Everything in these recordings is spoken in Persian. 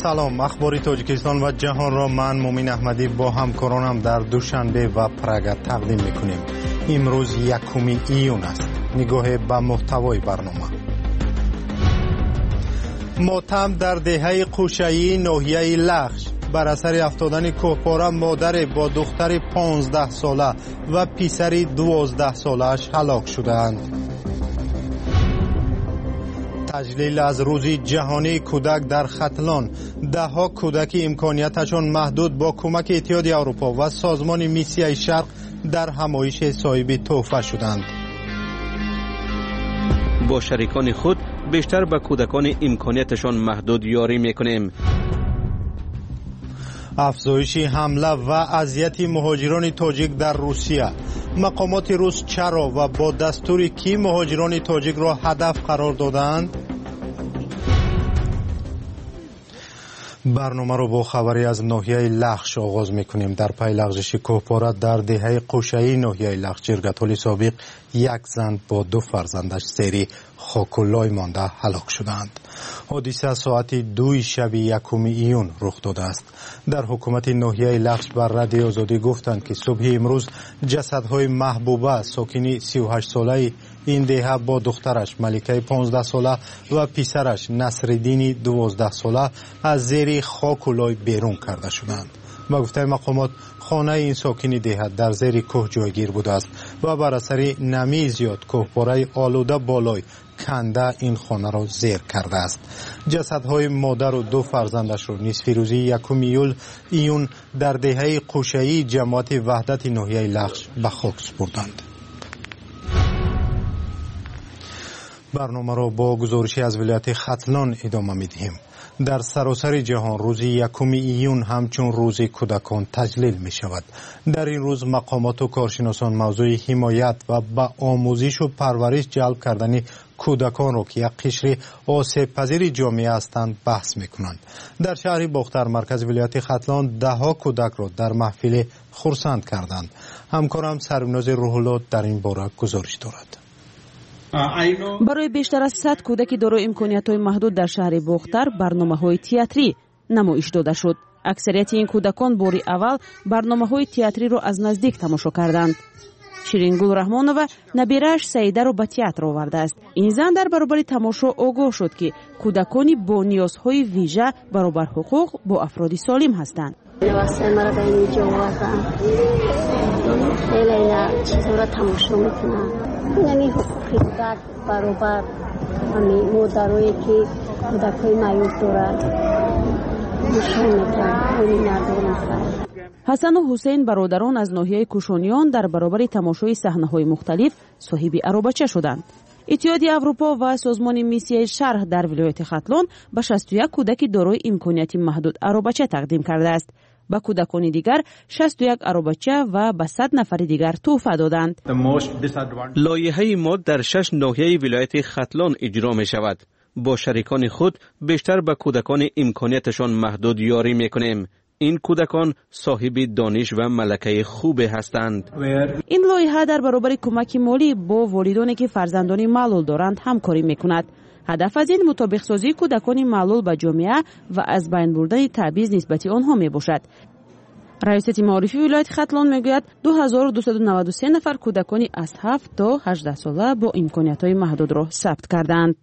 سلام، اخبار تاجیکستان و جهان را من مومین احمدی با همکارانم در دوشنبه و پراگ تقدیم میکنیم. امروز 1 ایون است. نگاه به محتوای برنامه. ماتم در دهه قوشه‌ای ناحیه لخش. بر اثر افتادن کوهپاره مادر با دختر 15 ساله و پسر 12 ساله‌اش هلاک شدند. تجلیل از روز جهانی کودک در ختلان. ده‌ها کودک امکانیتشان محدود با کمک اتحاد اروپا و سازمان میسیای شرق در همایش صاحب تحفه شدند. با شریکان خود بیشتر به کودکان امکانیتشان محدود یاری میکنیم. افزایش حمله و اذیت مهاجران تاجیک در روسیه. مقامات روس چرا و با دستور کی مهاجران تاجیک را هدف قرار دادند؟ برنامه را با خبری از ناحیه لخش آغاز میکنیم. در پی لغزش کوهپاره در دهه قوشه‌ای ناحیه لخش جرگت‌های سابق 1 زن با 2 فرزندش زیر خاک و لای مانده هلاک شدند. حادثه ساعت 2 شب 1 ایون رخ داده است. در حکومت ناحیه لخش بر رادیو آزادی گفتند که صبح امروز جسدهای محبوبه ساکن 38 ساله این دهه با دخترش ملکه 15 ساله و پسرش نصرالدین 12 ساله از زیر خاک و لای بیرون کرده شدند. با گفته مقامات خانه این ساکن دهه در زیر کوه جایگیر بوده است و بر اثر نمی زیاد کوهپاره آلوده بالای کنده این خانه را زیر کرده است. جسدهای مادر و 2 فرزندش را نصف روزی 1 ایون در دهه قوشه‌ای جماعت وحدت ناحیه لخش به خاک سپردند. برنامه را با گزارشی از ولایت ختلان ادامه می‌دهیم. در سراسر جهان روز 1 ایون همچون روز کودکان تجلیل می شود. در این روز مقامات و کارشناسان موضوع حمایت و به آموزش و پرورش جلب کردن کودکان را که یک قشر آسیب پذیر جامعه هستند بحث می کنند. در شهر باختر مرکز ولایت ختلان 10 کودک را در محفل خرسند کردند. همکارم سربناز روح الله در این باره گزارش دارد. برای بیشتر از 100 کودک دارای امکانیت‌های محدود در شهر باختر برنامه‌های تئاتری نمایش داده شد. اکثریت این کودکان باری اول برنامه‌های تئاتری را از نزدیک تماشا کردند. شیرینگل رحمانова نبیره‌اش سعیده را به تئاتر آورده است. این زن در برابر تماشا آگاه شد که کودکانی با نیازهای ویژه برابر حقوق با افراد سالم هستند. واسه مرا به اینجا آوردن. خیلی چیزا را تماشا میکنم. یعنی حقوقی کودک برابر همین مادرایی که کودکای معیوب دارند نشان میدن همین ندارن. حسن و حسین برادران از ناحیه کوشانیان در برابر تماشای صحنه‌های مختلف صاحب عروبچه شدند. اتحاد اروپا و سازمان میسیای شرق در ولایت ختلان به 61 کودک دارای امکانیت محدود عروبچه تقدیم کرده است. به کودکان دیگر 61 عروبچه و به 100 نفر دیگر تحفه دادند. لایحه ما در 6 ناحیه ولایت ختلان اجرا می شود. با شریکان خود بیشتر به کودکان امکانیتشان محدود یاری می کنیم. این کودکان صاحب دانش و ملکه خوب هستند. این لایحه در برابر کمک مالی با والدانی که فرزندان معلول دارند همکاری می کند. هدف از این مطابق سازی کودکان معلول به جامعه و از بین بردن تبعیض نسبت آنها می باشد. رئیس معارفی ولایت ختلان میگوید 2293 نفر کودکانی از 7 تا 18 ساله با امکانیت‌های محدود را ثبت کردند.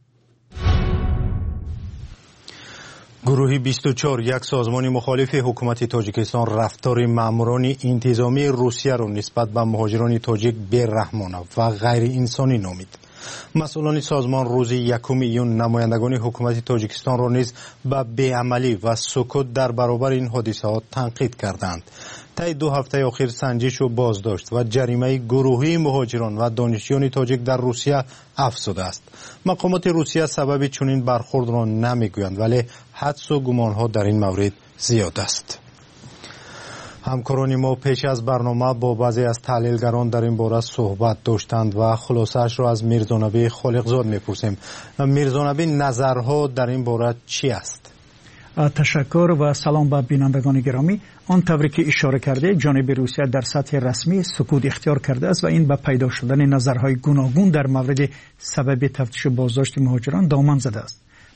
گروه 24 یک سازمان مخالف حکومت تاجیکستان رفتار ماموران انتظامی روسیه را نسبت به مهاجران تاجیک بی‌رحمانه و غیر انسانی نامید. مسئولان سازمان روز 1 ایون نمایندگان حکومت تاجیکستان را نیز به بی‌عملی و سکوت در برابر این حادثه‌ها تنقید کردند. طی 2 هفته اخیر سنجش و بازداشت و جریمه گروهی مهاجران و دانشجویان تاجیک در روسیه افزوده است. مقامات روسیه سبب چنین برخورد را نمیگویند، ولی حدس و گمان‌ها در این مورد زیاد است. همکاران ما پیش از برنامه با بعضی از تحلیلگران در این باره صحبت داشتند و خلاصه‌اش را از میرزا نبی خالقزاد میپرسیم. میرزا نبی، نظرها در این باره چی است؟ تشکر و سلام به بینندگان گرامی. آن طوری که اشاره کرده جانب روسیه در سطح رسمی سکوت اختیار کرده است و این به پیدا شدن نظرهای گوناگون در مورد سبب تفتیش و بازداشت مهاجران دامن زده است.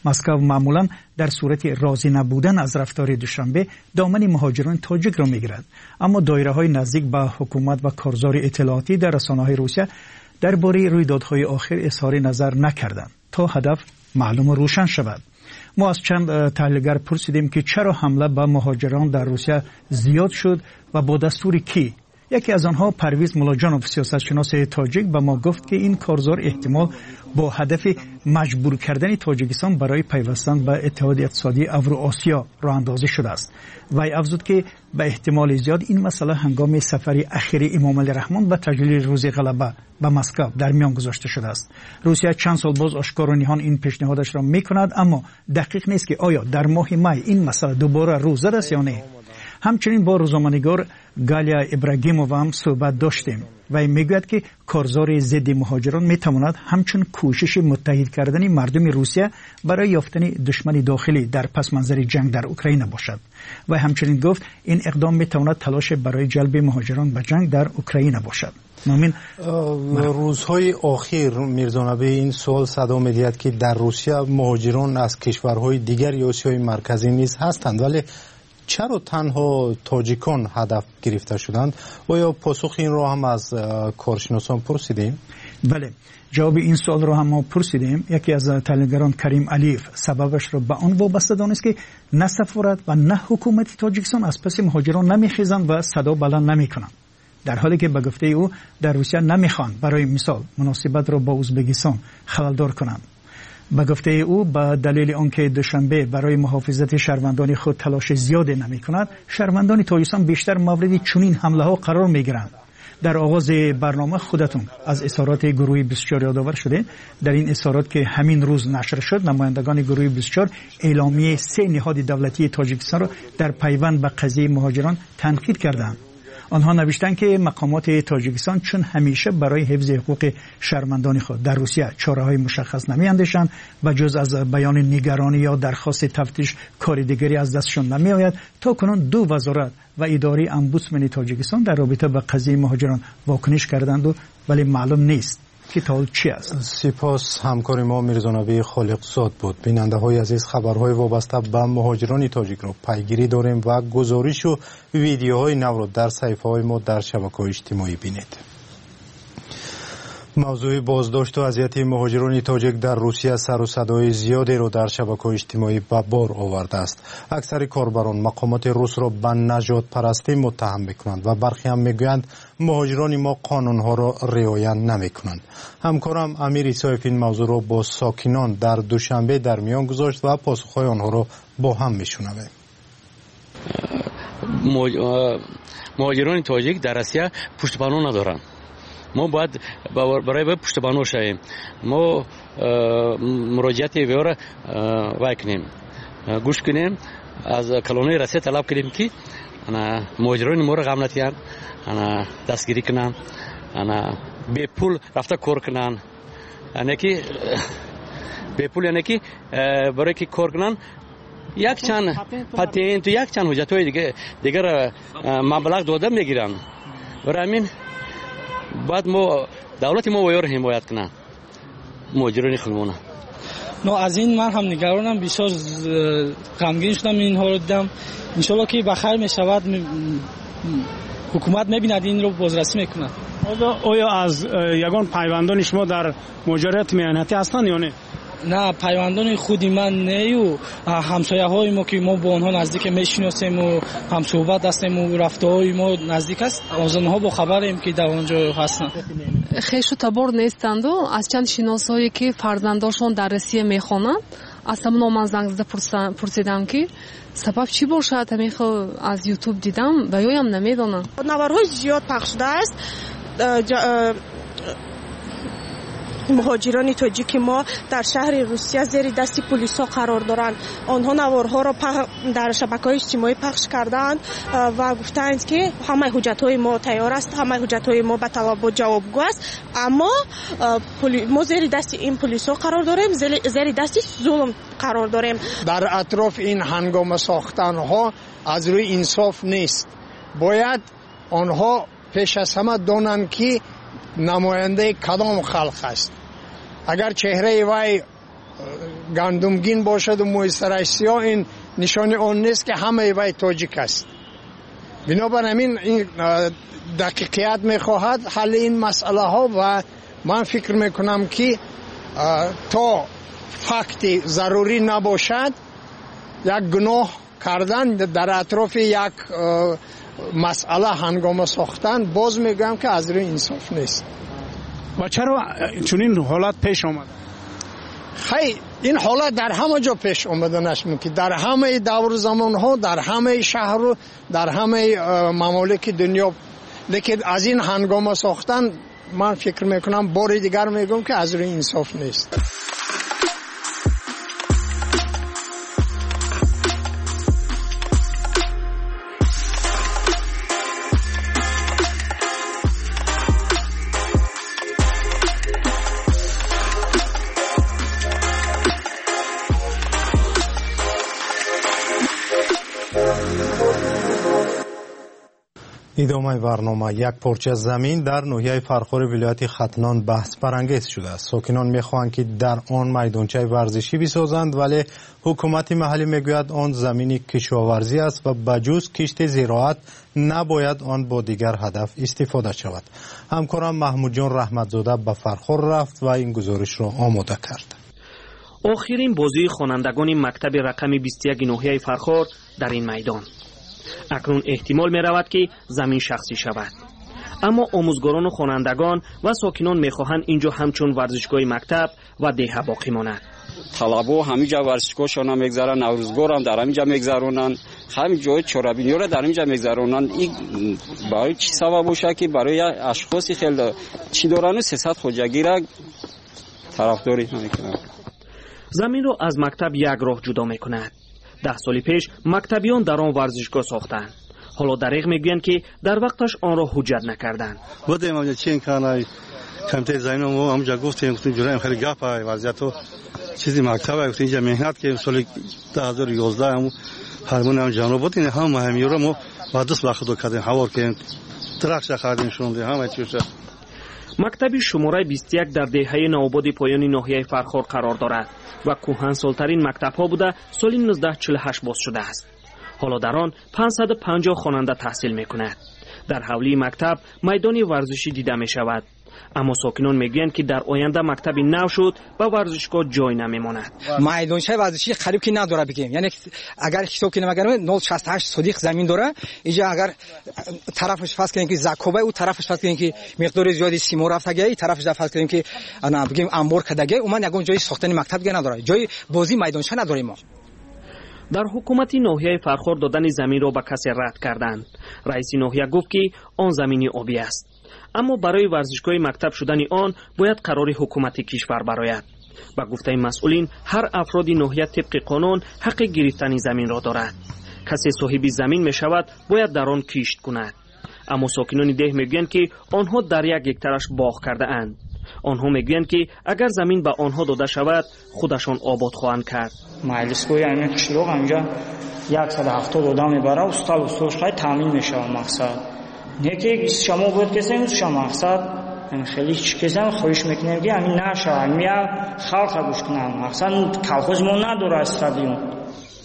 مسکو معمولا در صورت راضی نبودن از رفتار دوشنبه دامن مهاجران تاجیک را میگیرد، اما دایره‌های نزدیک به حکومت و کارزار اطلاعاتی در رسانه‌های روسیه درباره رویدادهای آخر اظهار نظر نکردند تا هدف معلوم و روشن شود. ما از چند تحلیلگر پرسیدیم که چرا حمله به مهاجران در روسیه زیاد شد و با دستور کی؟ یکی از آنها پرویز مولاجانوف سیاستشناس تاجیک به ما گفت که این کارزار احتمال با هدف مجبور کردن تاجیکستان برای پیوستن به اتحاد اقتصادی اوراسیا راه اندازی شده است. وی افزود که به احتمال زیاد این مسئله هنگام سفر اخیر امام علی رحمان به تجلیل روز غلبه به مسکو در میان گذاشته شده است. روسیه چند سال باز آشکار و نهان این پیشنهادش را میکند، اما دقیق نیست که آیا در ماه می این مسئله دوباره روز زده است یا نه. همچنین با روزنامه‌نگار گالیا ابراگیمووا هم صحبت داشتیم و میگوید که کارزار ضد مهاجران میتواند همچون کوشش متحد کردن مردم روسیه برای یافتن دشمن داخلی در پس منظر جنگ در اوکراین باشد. و همچنین گفت این اقدام میتواند تلاش برای جلب مهاجران به جنگ در اوکراین باشد. روزهای اخیر میرزانبی این سوال صدا می‌دهد که در روسیه مهاجران از کشورهای دیگر آسیای مرکزی نیز هستند، ولی چرا تنها تاجیکان هدف گرفته شدند؟ و یا پاسخ این را هم از کارشناسان پرسیدیم؟ بله، جواب این سوال را هم ما پرسیدیم. یکی از تحلیلگران کریم علیف سببش را به آن وابسته دانست که نه سفارت و نه حکومت تاجیکستان از پس مهاجران نمیخیزند و صدا بلند نمیکنند، در حالی که به گفته او در روسیه نمیخواند برای مثال مناسبت را با ازبکستان خللدار کنند. به گفته او به دلیل آنکه دوشنبه برای محافظت شهروندان خود تلاش زیاد نمی کند، شهروندان تاجیکستان بیشتر مورد چنین حمله ها قرار می گیرند. در آغاز برنامه خودتون از اظهارات گروه 24 یادآور شده. در این اظهارات که همین روز نشر شد، نمایندگان گروه 24 اعلامیه 3 نهاد دولتی تاجیکستان را در پیوند به قضیه مهاجران تنقید کردند. آنها نوشتند که مقامات تاجیکستان چون همیشه برای حفظ حقوق شهروندان خود در روسیه چاره‌های مشخص نمی‌اندیشند و جز از بیان نگرانی یا درخواست تفتیش کار دیگری از دستشون نمی‌آید، تا کنون 2 وزارت و اداره امبودسمن تاجیکستان در رابطه با قضیه مهاجران واکنش کردند، ولی معلوم نیست که تا چی است. سپاس همکار ما میرزانبی خالقزاد بود. بیننده های عزیز، خبرهای وابسته به مهاجران تاجیک رو پیگیری داریم و گزارش و ویدیوهای نو رو در صفحه های ما در شبکه‌های اجتماعی بینید. موضوع بازداشت و اذیت مهاجران تاجیک در روسیه سر و صدای زیادی را در شبکه‌های اجتماعی به بار آورده است. اکثر کاربران مقامات روس را به نژاد پرستی متهم می‌کنند و برخی هم می‌گویند مهاجران ما قانون‌ها را رعایت نمی‌کنند. همکارم امیر ایسایف این موضوع را با ساکنان در دوشنبه در میان گذاشت و پاسخ‌های آنها را با هم می‌شنویم. مهاجران تاجیک در روسیه پشتیبانی ندارند. ما باید برای پشتیبانی شویم. ما مراجعت وی را کنیم، گوش کنیم، از کلونی روسیه طلب کنیم که مهاجران ما را غم نتیان، دستگیری کنن، به پول رفته کار کنن، یعنی که به پول، یعنی که برای که کار کنن یک چند پاتنت و یک چند حجت‌های دیگر مبلغ داده میگیرن. برای همین بعد ما دولت ما ویار حمایت کنه مهاجران خودمون. از این من هم نگرانم، بسیار غمگین شدم اینها رو دیدم. ان شاءالله که بخیر میشود، حکومت میبیند این رو بازرسی میکنه. آیا از یگان پیوندان شما در مهاجرت میانتی هستند یا نه؟ نه، پیوندان خودی من نه و همسایه های ما که ما با آنها نزدیک میشناسیم و هم صحبت هستیم و رفته های ما نزدیک است، از آنها با خبریم که در آنجا هستند. خیشو تبار نیستند و از چند شناسایی که فرزنداشون در روسیه میخوانند از همون من زنگ زده پرسیدم که سبب چی باشد. همین از یوتیوب دیدم و یایم نمیدونم. نوارهای زیاد پخش شده است. مهاجران تاجیک ما در شهر روسیه زیر دست پلیسا قرار دارند. آنها نوارها را در شبکه‌های اجتماعی پخش کردند و گفتند که همه حجت‌های ما تیار است، همه حجت‌های ما به طلبات جوابگو است، اما ما زیر دست این پلیسا قرار داریم، زیر دست ظلم قرار داریم. در اطراف این هنگام ساختن‌ها از روی انصاف نیست. باید آنها پیش از همه دانند که نماینده کدام خلق است. اگر چهره وی گندمگین باشد و موی سرش سیاه، این نشان آن نیست که همه وی تاجیک است. بنابراین این دقیقیت میخواهد حل این مسئله ها و من فکر میکنم که تا فکتی ضروری نباشد یک گناه کردن در اطراف یک مسئله هنگام ساختن، باز میگم که از روی انصاف نیست. و چرا چنین حالت پیش آمد؟ خیلی این حالت در همه جا پیش آمده نشمون که در همه دور زمان ها، در همه شهر و در همه ممالک دنیا، لیکن از این هنگام ساختن من فکر میکنم بار دیگر میگم که از روی انصاف نیست. ادامه برنامه. یک پارچه زمین در ناحیه فرخار ولایت ختلان بحث برانگیز شده است. ساکنان میخواهند که در آن میدانچه ورزشی بسازند، ولی حکومت محلی میگوید آن زمینی کشاورزی است و بجز کشت زراعت نباید آن با دیگر هدف استفاده شود. همکارم محمود جان رحمتزاده به فرخار رفت و این گزارش را آماده کرد. آخرین بازی خوانندگان مکتب رقم 21 ناحیه فرخار در این میدان. اکنون احتمال می رود که زمین شخصی شود، اما آموزگاران و خوانندگان و ساکنان می خواهند اینجا همچون ورزشگاه مکتب و دیه باقی ماند. طلبا همینجا ورزشگاهشان هم میگذرن، نوروزگار هم در همینجا میگذرونن، همین جای چورابینی را در همینجا میگذرونن. این برای چی سبب باشه که برای اشخاصی خیلی چی دارن و 300 خودجگی را طرفداری نمیکنن. زمین را از مکتب یک راه جدا میکند. 10 سال پیش مکتبیان در آن ورزشگاه ساختند. حالا دریغ میگویند که در وقتش آن را حجت نکردند. بودیم اونجا چی کنای کمیته زمین ما اونجا گفتیم جوری خیلی گپ وضعیت چیزی مکتب گفتیم اینجا مهنت که سال 2011 هم هرمون هم جانو بود، این هم مهمی رو ما بعد دوست وقت کردیم هوار که درخش خریدیم شونده همه چیز. مکتب شماره 21 در دهه نوآباد پایان ناحیه فرخار قرار دارد و کهن‌سال‌ترین مکتب‌ها بوده سال 1948 باز شده است. حالا در آن 550 خواننده تحصیل می‌کند. در حولی مکتب میدان ورزشی دیده می‌شود، اما ساکنان میگویند که در آینده مکتبی نو شد و ورزشگاه جای نمی‌ماند. میدانچه ورزشی قریب که نداره بگیم، یعنی اگر حساب کنیم اگر 068 صدیق زمین داره، اینجا اگر طرفش فرض کنیم که زکوبه او طرفش فرض کنیم که مقدار زیادی سیمو رفتگی، این طرفش فرض کنیم که انا بگیم انبار کدگی، اون یگان جای ساختن مکتب دیگه نداره، جای بازی میدانچه نداریم ما. در حکومت ناحیه فرخار دادن زمین را به کسی رد کردند. رئیس ناحیه گفت که آن زمینی آبی است، اما برای ورزشگاه مکتب شدن آن باید قرار حکومت کشور برآید. با گفته مسئولین هر افراد ناحیه طبق قانون حق گرفتن زمین را دارد. کسی صاحب زمین می شود باید در آن کشت کند، اما ساکنان ده میگویند که آنها در یک هکتارش باغ کرده اند. آنها میگویند که اگر زمین به آنها داده شود خودشان آباد خواهند کرد. مجلسگاه همین قشلوق اینجا 170 آدم میبره و استال و سوشقای تامین میشه. مقصد نه که شما بود کسی نیست، شما مقصد خیلی کسی هم خواهش میکنیم که همین نشه، همین خلق گوش کنم. مقصد کلخوز ما نداره استادیون.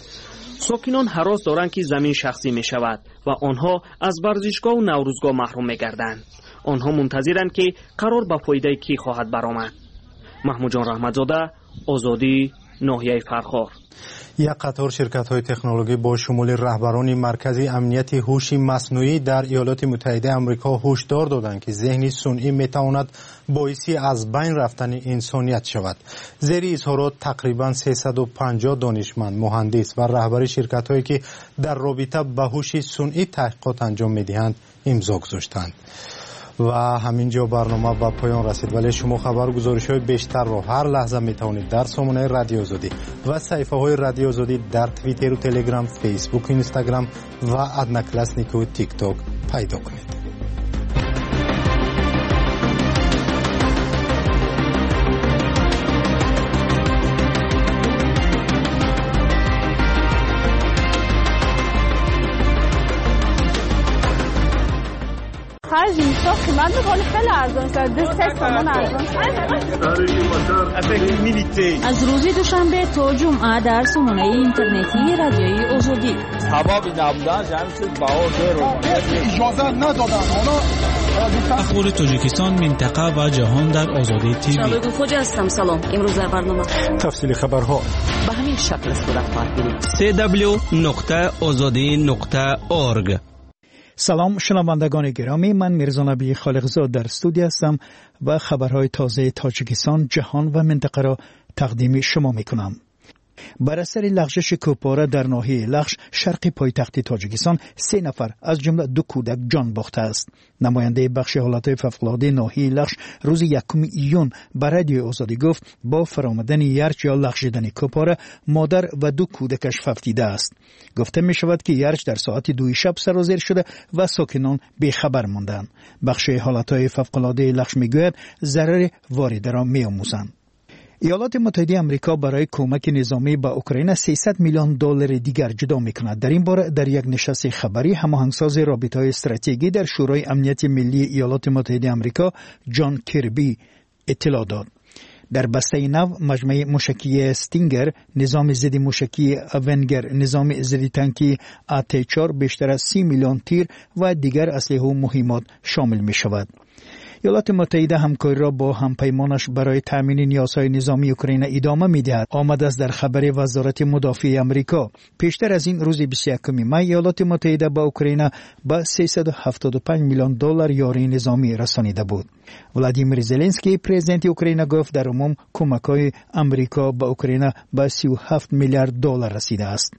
ساکنان هراس دارند که زمین شخصی می شود و آنها از ورزشگاه و نوروزگاه محروم می گردند. آنها منتظرند که قرار به فایده کی خواهد برآمد. محمود جان رحمتزاده، آزادی، ناحیه فرخار. یک قطار شرکت‌های تکنولوژی با شمول رهبران مرکز امنیت هوش مصنوعی در ایالات متحده آمریکا هشدار دادند که ذهن صنعی میتواند باعث از بین رفتن انسانیت شود. زیر اظهارات تقریباً 350 دانشمند، مهندس و رهبر شرکت‌هایی که در رابطه با هوش صنعی تحقیقات انجام می‌دهند امضا گذاشتند. و همینجا برنامه به پایان رسید، ولی شما خبر و گزارش‌های بیشتر را هر لحظه میتوانید در سامانه رادیو آزادی و صفحه‌های رادیو آزادی در توییتر و تلگرام، فیسبوک، اینستاگرام و ادناکلاسنیک و تیک تاک پیدا کنید. خرج میشه قیمت میکنه خیلی ارزان است. 2 تومان ارزان است. از روز دوشنبه تا جمعه در سامانه اینترنتی رادیوی آزادی سبب نبودن جمعیت بهار رو اجازه ندادن. اخبار تاجیکستان، منطقه و جهان در آزادی تیوی. شبکه خوج هستم. سلام. امروز در برنامه تفصیل خبرها به همین شکل صورت خواهد گرفت. www.azadi.org. سلام شنوندگان گرامی، من میرزا نبی خالقزاد در استودیو هستم و خبرهای تازه تاجیکستان، جهان و منطقه را تقدیم شما میکنم. بر اثر لغزش کوپاره در ناحیه لغش شرقی پایتخت تاجیکستان 3 نفر از جمله 2 کودک جان باخته است. نماینده بخش حالات فوق‌العاده ناحیه لغش روز 1 ایون به رادیو آزادی گفت با فرآمدن یرچ یا لغزیدن کوپاره مادر و 2 کودکش فوتیده است. گفته می شود که یرچ در ساعت 2 شب سرازیر شده و ساکنان بیخبر ماندند. بخش حالات فوق‌العاده لغش میگوید ضرر وارد را می‌آموزند. ایالات متحده آمریکا برای کمک نظامی به اوکراین 300 میلیون دلار دیگر جدا می‌کند. در این باره در یک نشست خبری هماهنگساز رابطه‌های استراتژیکی در شورای امنیت ملی ایالات متحده آمریکا جان کربی اطلاع داد. در بسته نو مجموعه موشکی استینگر، نظام ضد موشکی اونگر، نظام ضد تانکی AT4 بیشتر از 30 میلیون تیر و دیگر اسلحه و مهمات شامل می‌شود. ایالات متحده همکاری را با همپیمانش برای تامین نیازهای نظامی اوکراین ادامه می‌دهد. آمده است در خبر وزارت مدافع آمریکا. پیشتر از این روز 21 می ایالات متحده با اوکراین با 375 میلیون دلار یاری نظامی رسانیده بود. ولادیمیر زلنسکی پرزیدنت اوکراین گفت در عموم کمک‌های آمریکا به اوکراین با 37 میلیارد دلار رسیده است.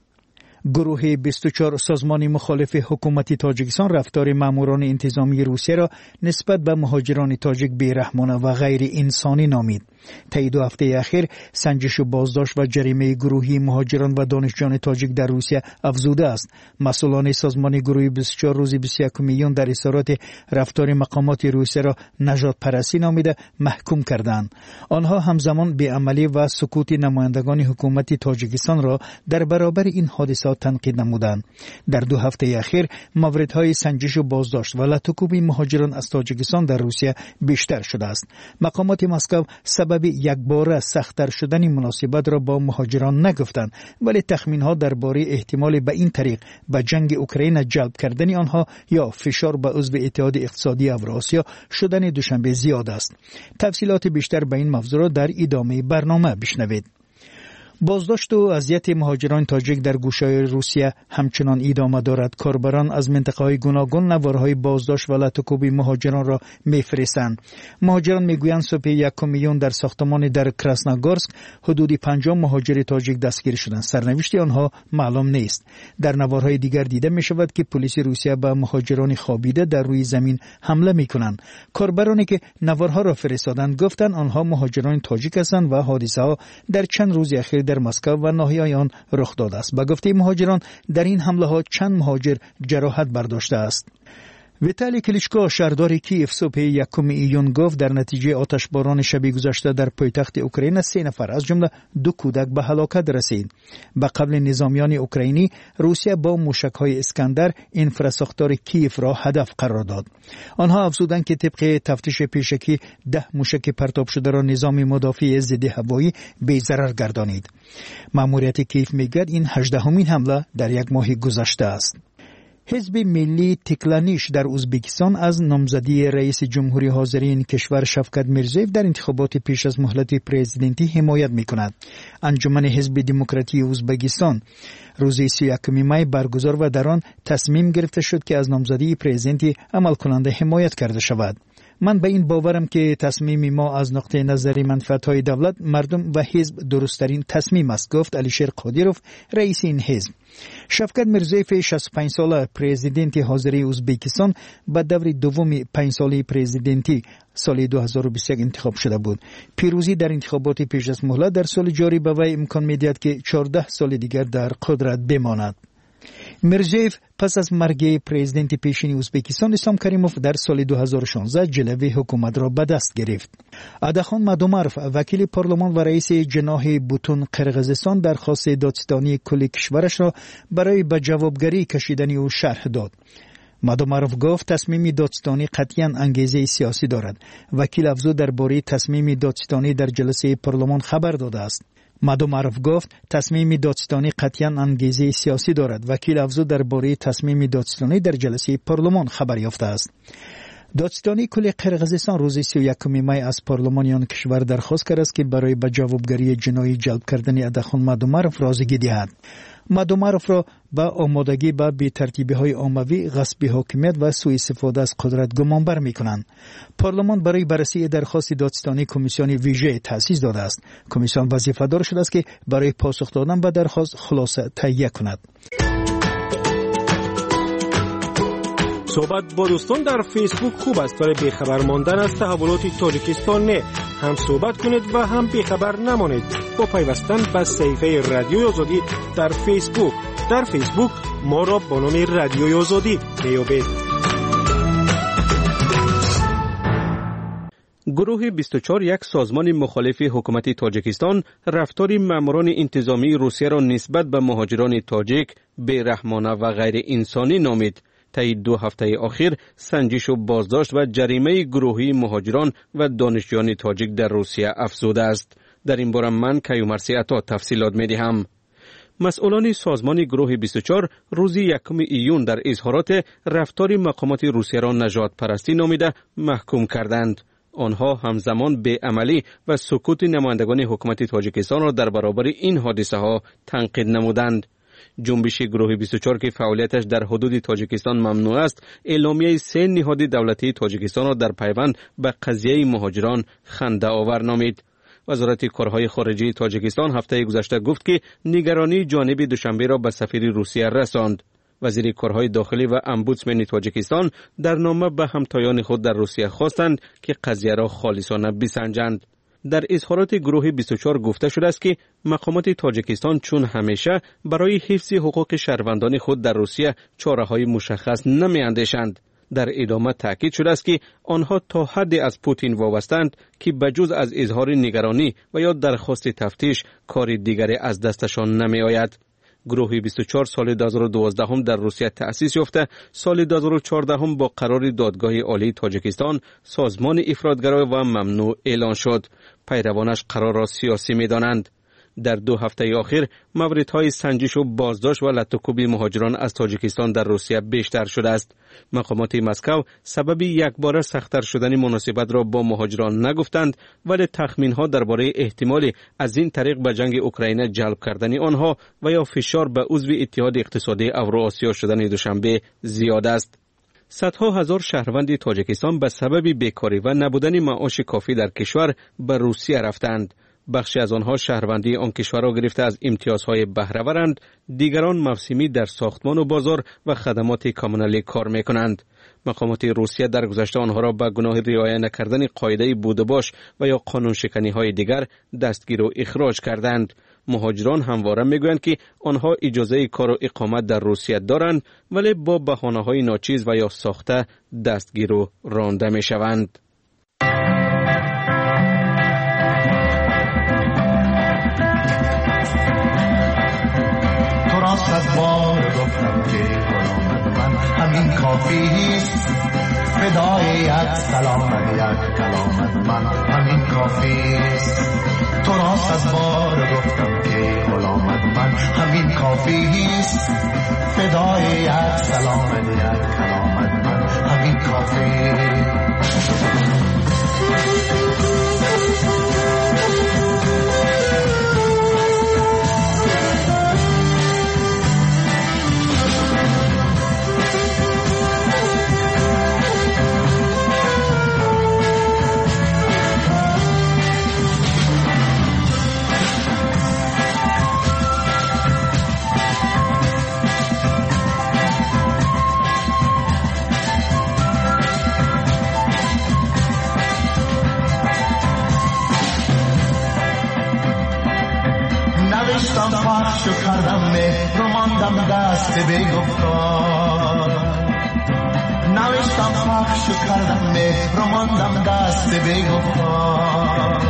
گروه 24 سازمان مخالف حکومت تاجیکستان رفتار ماموران انتظامی روسیه را نسبت به مهاجران تاجیک بیرحمانه و غیر انسانی نامید. طی 2 هفته اخیر سنجش و بازداشت و جریمه گروهی مهاجران و دانشجویان تاجیک در روسیه افزوده است. مسئولان سازمان گروه 24 روز 21 میلیون در اظهارات رفتار مقامات روسیه را نژاد پرستی نامیده محکوم کردند. آنها همزمان بی‌عملی و سکوت نمایندگان حکومت تاجیکستان را در برابر این حادثات تنقید نمودند. در 2 هفته اخیر موردهای سنجش و بازداشت و لطکوب مهاجران از تاجیکستان در روسیه بیشتر شده است. مقامات مسکو سبب یکباره سخت‌تر شدن مناسبت را با مهاجران نگفتند، ولی تخمین‌ها درباره احتمال به این طریق به جنگ اوکراین جلب کردن آنها یا فشار به عضو اتحاد اقتصادی اوراسیا شدن دوشنبه زیاد است. تفصیلات بیشتر به این موضوع در ادامه برنامه بشنوید. بازداشت و اذیت مهاجران تاجیک در گوشه‌های روسیه همچنان ادامه دارد. کاربران از منطقه‌های گوناگون نوارهای بازداشت و لطکوب مهاجران را می‌فرستند. مهاجران می‌گویند صبح 1 میلیون در ساختمان در کراسنوگورسک حدود 50 مهاجر تاجیک دستگیر شدند. سرنوشت آنها معلوم نیست. در نوارهای دیگر دیده می‌شود که پلیس روسیه به مهاجران خوابیده در روی زمین حمله می‌کنند. کاربرانی که نوارها را فرستادند گفتند آنها مهاجران تاجیک هستند و حادثه‌ها در چند روز اخیر در مسکو و ناحیه آن رخ داده است. به گفته مهاجران در این حمله ها چند مهاجر جراحت برداشته است. ویتالی کلیچکو شهردار کیف صبح 1 ایون گفت در نتیجه آتشباران شب گذشته در پایتخت اوکراین 3 نفر از جمله 2 کودک به هلاکت رسید. به قبل نظامیان اوکراینی روسیه با موشک‌های اسکندر انفراستراکچور کیف را هدف قرار داد. آنها افزودند که طبق تفتیش پیشکی 10 موشک پرتاب شده را نظام مدافع ضد هوایی بی‌ضرر گردانید. ماموریت کیف میگوید این 18مین حمله در 1 ماه گذشته است. حزب ملی تکلانیش در ازبکستان از نامزدی رئیس جمهوری حاضر این کشور شفقت میرزیف در انتخابات پیش از مهلت پرزیدنتی حمایت می‌کند. انجمن حزب دموکراتی ازبکستان روز 31 می برگزار و در آن تصمیم گرفته شد که از نامزدی پرزیدنتی عمل کننده حمایت کرده شود. من به این باورم که تصمیم ما از نقطه نظر منفعت‌های دولت، مردم و حزب درست‌ترین تصمیم است، گفت علیشیر قادیروف رئیس این حزب. شفقت میرزیف 65 ساله پرزیدنت حاضر ازبکستان به دور دوم 5 ساله پرزیدنتی سال 2021 انتخاب شده بود. پیروزی در انتخابات پیش از مهلت در سال جاری به وی امکان می‌دهد که 14 سال دیگر در قدرت بماند. میرزیف پس از مرگ پرزیدنت پیشین ازبکستان اسلام کریموف در سال 2016 جلوه حکومت را به دست گرفت. ادخان مادومارف وکیل پارلمان و رئیس جناح بوتون قرقیزستان درخواست دادستانی کل کشورش را برای به جوابگری کشیدن او شرح داد. مادوماروف گفت تصمیم دادستانی قطعاً انگیزه سیاسی دارد. وکیل افزود درباره تصمیم دادستانی در جلسه پارلمان خبر داده است. مادوماروف گفت تصمیم دادستانی قطعاً انگیزه سیاسی دارد. وکیل افزود درباره تصمیم دادستانی در جلسه پارلمان خبر یافته است. دادستانی کل قرقیزستان روز 31 می از پارلمانیان کشور درخواست کرده است که برای به جوابگری جنایی جلب کردن ادخان مادوماروف رازیگی دهد. مادوماروف را با آمادگی به بی‌ترتیبی‌های عمومی، غصب حاکمیت و سوء استفاده از قدرت گمانبر می‌کنند. پارلمان برای بررسی درخواست دادستانی کمیسیون ویژه تأسیس داده است. کمیسیون وظیفه‌دار شده است که برای پاسخ دادن به درخواست خلاصه تهیه کند. صحبت با دوستان در فیسبوک خوب است، برای بیخبر ماندن از تحولات تاجیکستان نه. هم صحبت کنید و هم بیخبر نمانید با پیوستن به صفحه رادیوی آزادی در فیسبوک. در فیسبوک ما را با نام رادیوی آزادی میابید. گروه 24 یک سازمان مخالف حکومت تاجیکستان رفتار ماموران انتظامی روسیه را نسبت به مهاجران تاجیک بی‌رحمانه و غیر انسانی نامید. طی 2 هفته اخیر سنجش و بازداشت و جریمه گروهی مهاجران و دانشجویان تاجیک در روسیه افزوده است. در این باره من کیومرثی عطا تفصیلات می‌دهم. مسئولان سازمان گروه 24 روز 1 ایون در اظهارات رفتار مقامات روسیه را نژاد پرستی نامیده محکوم کردند. آنها همزمان بی‌عملی و سکوت نمایندگان حکومت تاجیکستان را در برابر این حادثه ها تنقید نمودند. جنبش گروه 24 که فعالیتش در حدود تاجیکستان ممنوع است، اعلامیه 3 نهاد دولتی تاجیکستان را در پیوند به قضیه مهاجران خنده آور نامید. وزارت کارهای خارجه تاجیکستان هفته گذشته گفت که نگرانی جانب دوشنبه را به سفیر روسیه رساند. وزیر کارهای داخلی و امبودسمن تاجیکستان در نامه به همتایان خود در روسیه خواستند که قضیه را خالصانه بسنجند. در اظهارات گروه 24 گفته شده است که مقامات تاجیکستان چون همیشه برای حفظ حقوق شهروندان خود در روسیه چاره‌های مشخص نمی‌اندیشند. در ادامه تاکید شده است که آنها تا حدی از پوتین وابستند که بجز از اظهار نگرانی و یا درخواست تفتیش کار دیگری از دستشان نمی‌آید. گروه 24 سال 2012 در روسیه تأسیس یافته، سال 2014 با قرار دادگاه عالی تاجیکستان سازمان افراطگرا و ممنوع اعلان شد. پیروانش قرار را سیاسی می‌دانند. در 2 هفته اخیر موردهای سنجش و بازداشت و لطوکوب مهاجران از تاجیکستان در روسیه بیشتر شده است. مقامات مسکو سبب یکباره سخت‌تر شدن مناسبت را با مهاجران نگفتند، ولی تخمین‌ها درباره احتمال از این طریق به جنگ اوکراین جلب کردن آنها و یا فشار به عضو اتحاد اقتصادی اوراسیا شدن دوشنبه زیاد است. صدها هزار شهروند تاجیکستان به سبب بیکاری و نبودن معاش کافی در کشور به روسیه رفتند. بخشی از آنها شهروندی آن کشور را گرفته از امتیازهای بهره‌ورند، دیگران موسمی در ساختمان و بازار و خدمات کامونالی کار می‌کنند. مقامات روسیه در گذشته آنها را به گناه رعایت نکردن قاعده بود و باش و یا قانون شکنی‌های دیگر دستگیر و اخراج کردند. مهاجران همواره میگویند که آنها اجازه کار و اقامت در روسیه دارند، ولی با بهانه‌های ناچیز و یا ساخته دستگیر و رانده می‌شوند. صد بار گفتم که کلامت من همین کافیست، فدای یک سلامت یک کلامت من همین کافیست. تو را صد بار گفتم که کلامت من همین کافیست، فدای یک سلامت یک کلامت من همین کافیست. پخش کردم مهر ماندم دست بی‌گفتار، نوشتم پخش کردم مهر ماندم دست بی‌گفتار.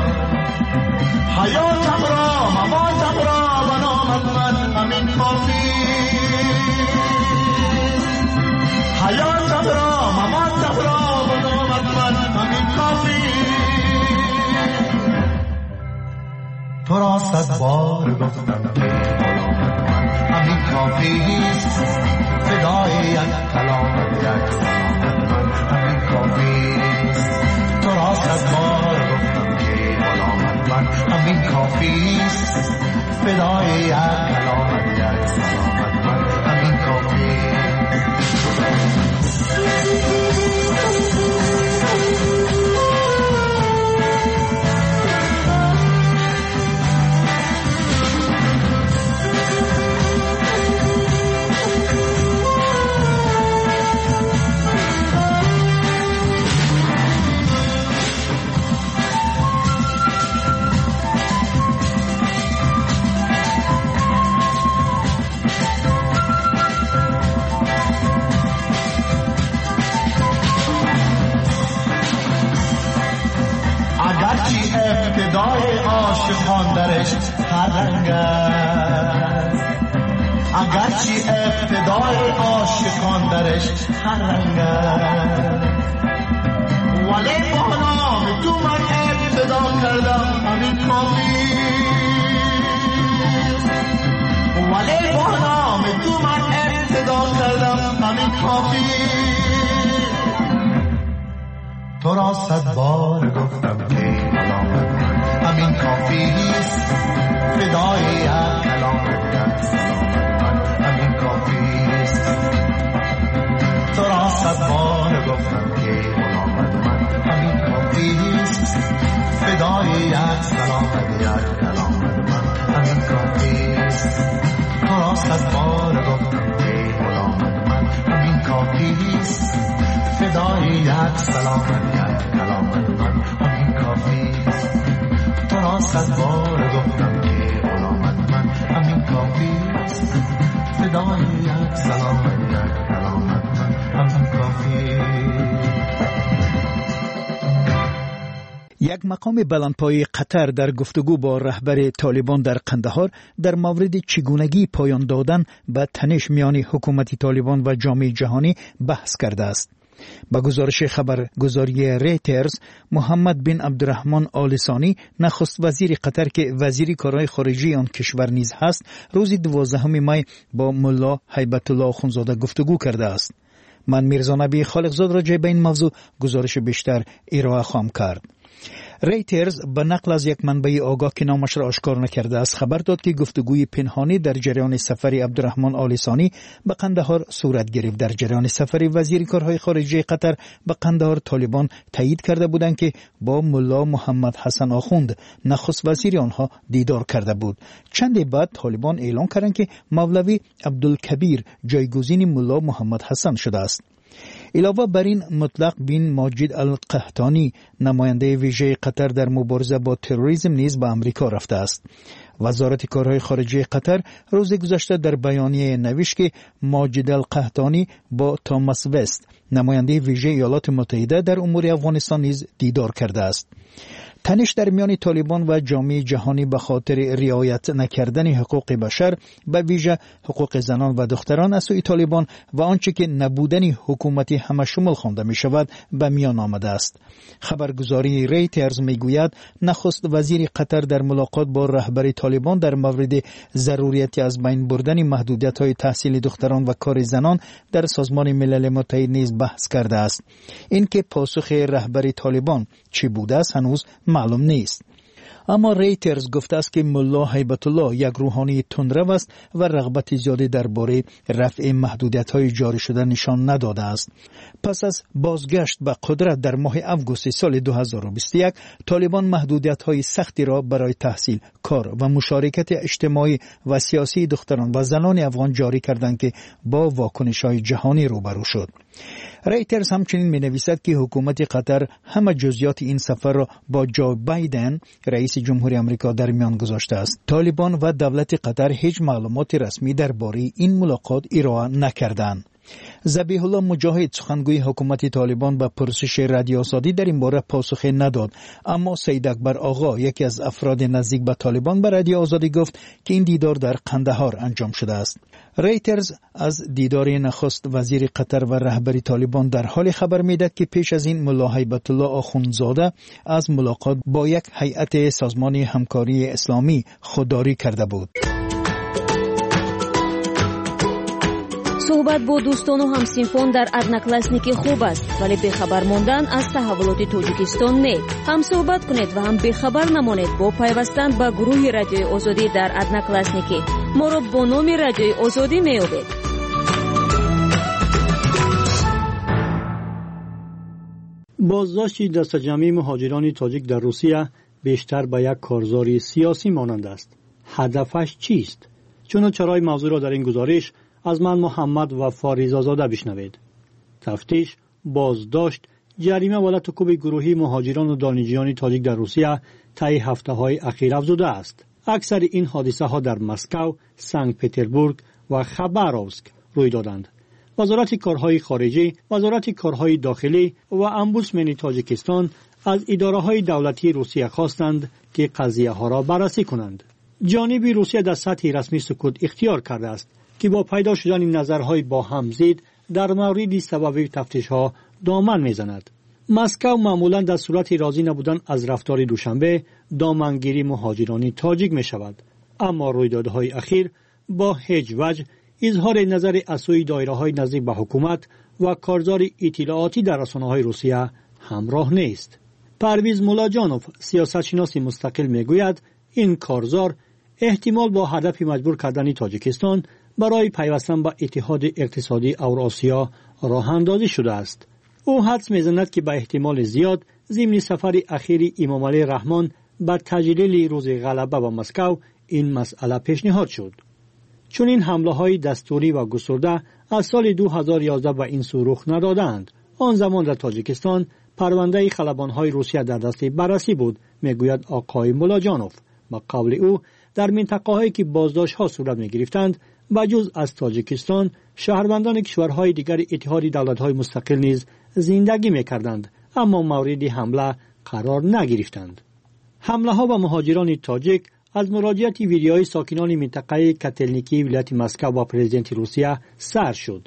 حیاتم را مماتم را و نامت من همین کافی، حیات صبرا ممان صبرا و نامت من همین کافی تو را 100 بار گفتم که غلامت من همین کافیست فدای یک کلامت یک سلامت من همین کافیست تو را 100 بار گفتم که غلامت من همین کافیست فدای یک کلامت یک سلامت من همین کافیست ابتدای عاشقان درش هر رنگ است اگرچه ابتدای عاشقان درش هر رنگ است ولی با نام تو من ابتدا کردم همین کافی ولی با نام تو من ابتدا کردم همین کافی تو را 100 بار گفتم که غلامت من همین کافیست فدای یک کلامت یک سلامت من همین کافیست تو را 100 بار گفتم که غلامت من همین کافیست فدای یک سلامت یک کلامت من همین کافیست تو را 100 بار گفتم که غلامت من همین کافیست فدای یک سلامت یک کلامت من همین کافیست تو را 100 بار گفتم که غلامت من همین کافیست فدای یک سلامت یک کلامت من همین کافیست یک مقام بلندپایه قطر در گفتگو با رهبر طالبان در قندهار در مورد چگونگی پایان دادن به تنش میان حکومت طالبان و جامعه جهانی بحث کرده است. با گزارش خبرگزاری ریترز، محمد بن عبدالرحمن آل ثانی نخست وزیر قطر که وزیر کارهای خارجی آن کشور نیز هست، روز 12 می با ملا هیبت الله آخوندزاده گفتگو کرده است. من میرزا نبی خالقزاد راجع به این موضوع گزارش بیشتر ارائه خواهم کرد. ریترز به نقل از یک منبع آگاه که نامش را آشکار نکرده است خبر داد که گفتگوی پنهانی در جریان سفر عبدالرحمن آل ثانی به قندهار صورت گرفت. در جریان سفر وزیر کارهای خارجی قطر به قندهار طالبان تایید کرده بودند که با ملا محمد حسن آخوند نخست وزیر آنها دیدار کرده بود. چند بعد طالبان اعلام کردند که مولوی عبدالکبیر جایگزین ملا محمد حسن شده است. علاوه بر این مطلق بن ماجد القحطانی نماینده ویژه قطر در مبارزه با تروریسم نیز به آمریکا رفته است. وزارت کارهای خارجه قطر روز گذشته در بیانیه نوشت که ماجد القحطانی با توماس وست نماینده ویژه ایالات متحده در امور افغانستان نیز دیدار کرده است. تنش در میان طالبان و جامعه جهانی به خاطر رعایت نکردن حقوق بشر به ویژه حقوق زنان و دختران از سوی طالبان و آنچه که نبودن حکومتی همه شمول خوانده می شود به میان آمده است. خبرگزاری ریترز می گوید نخست وزیر قطر در ملاقات با رهبر طالبان در مورد ضروریت از بین بردن محدودیت های تحصیل دختران و کار زنان در سازمان ملل متحد نیز بحث کرده است. اینکه پاسخ رهبر طالبان چی بوده است هنوز معلوم نیست. اما ریترز گفته است که ملا هیبت الله یک روحانی تندرو است و رغبت زیادی درباره رفع محدودیت‌های جاری شده نشان نداده است. پس از بازگشت به قدرت در ماه آگوست سال 2021 طالبان محدودیت‌های سختی را برای تحصیل، کار و مشارکت اجتماعی و سیاسی دختران و زنان افغان جاری کردند که با واکنش‌های جهانی روبرو شد. ریترز همچنین می‌نویسد که حکومت قطر همه جزئیات این سفر را با جو بایدن رئیس جمهوری آمریکا در میان گذاشته است. طالبان و دولت قطر هیچ معلومات رسمی درباره این ملاقات ارائه نکردند. ذبیح الله مجاهد سخنگوی حکومت طالبان به پرسش رادیو آزادی در این باره پاسخی نداد، اما سید اکبر آقا یکی از افراد نزدیک به طالبان به رادیو آزادی گفت که این دیدار در قندهار انجام شده است. ریترز از دیدار نخست وزیر قطر و رهبر طالبان در حال خبر میدهد که پیش از این ملا هیبت الله آخوندزاده از ملاقات با یک هیئت سازمان همکاری اسلامی خودداری کرده بود. صحبت با دوستان و همسینفون در ادناکلاسنیکی خوب است، ولی بخبر ماندن از تحولات تاجیکستان نه. هم صحبت کنید و هم بخبر نمانید با پیوستن به گروه رادیوی آزادی در ادناکلاسنیکی. ما را با نام رادیوی آزادی میابید. بازداشت دسته‌جمعی مهاجران تاجیک در روسیه بیشتر به یک کارزاری سیاسی مانند است. هدفش چیست؟ چنانچه موضوع را در این گزارش از من محمد و فاریزازاده بشنوید. تفتیش، بازداشت، جریمه و لطکوب گروهی مهاجران و دانشجویان تاجیک در روسیه طی هفته‌های اخیر افزوده است. اکثر این حادثه ها در مسکو، سنت پترزبورگ و خباروفسک روی دادند. وزارت کارهای خارجی، وزارت کارهای داخلی و امبودسمن تاجیکستان از اداره‌های دولتی روسیه خواستند که قضیه ها را بررسی کنند. جانب روسیه در سطح رسمی سکوت اختیار کرده است که با پیدا شدن نظرهای با هم زید در مورد سبب تفتیش‌ها دامن می‌زند. مسکو معمولاً در صورت راضی نبودن از رفتار دوشنبه دامنگیری مهاجران تاجیک می‌شود، اما رویدادهای اخیر با هیچ وجه اظهار نظر از سوی دایره‌های نزدیک به حکومت و کارزار اطلاعاتی در رسانه‌های روسیه همراه نیست. پرویز مولاجانوف سیاستشناس مستقل میگوید این کارزار احتمال با هدف مجبور کردن تاجیکستان برای پیوستن به اتحاد اقتصادی اوراسیا راه اندازی شده است. او حدس میزند که به احتمال زیاد ضمن سفر اخیر امام علی رحمان بر تجلیل روز غلبه به مسکو این مسئله پیشنهاد شد. چون این حمله های دستوری و گسترده از سال 2011 به این سو رخ ندادند. آن زمان در تاجیکستان پرونده خلبان‌های روسیه در دست بررسی بود، میگوید آقای مولاجانوف. با قول او در منطقه‌هایی که بازداشت‌ها صورت می‌گرفتند بجز از تاجیکستان شهروندان کشورهای دیگر اتحاد دولت‌های مستقل نیز زندگی می‌کردند، اما مورد حمله قرار نگرفتند. حمله‌ها به مهاجران تاجیک از مراجعت ویدیوهای ساکنان منطقه کاتلنیکی ولایت مسکو و پرزیدنت روسیه سر شد.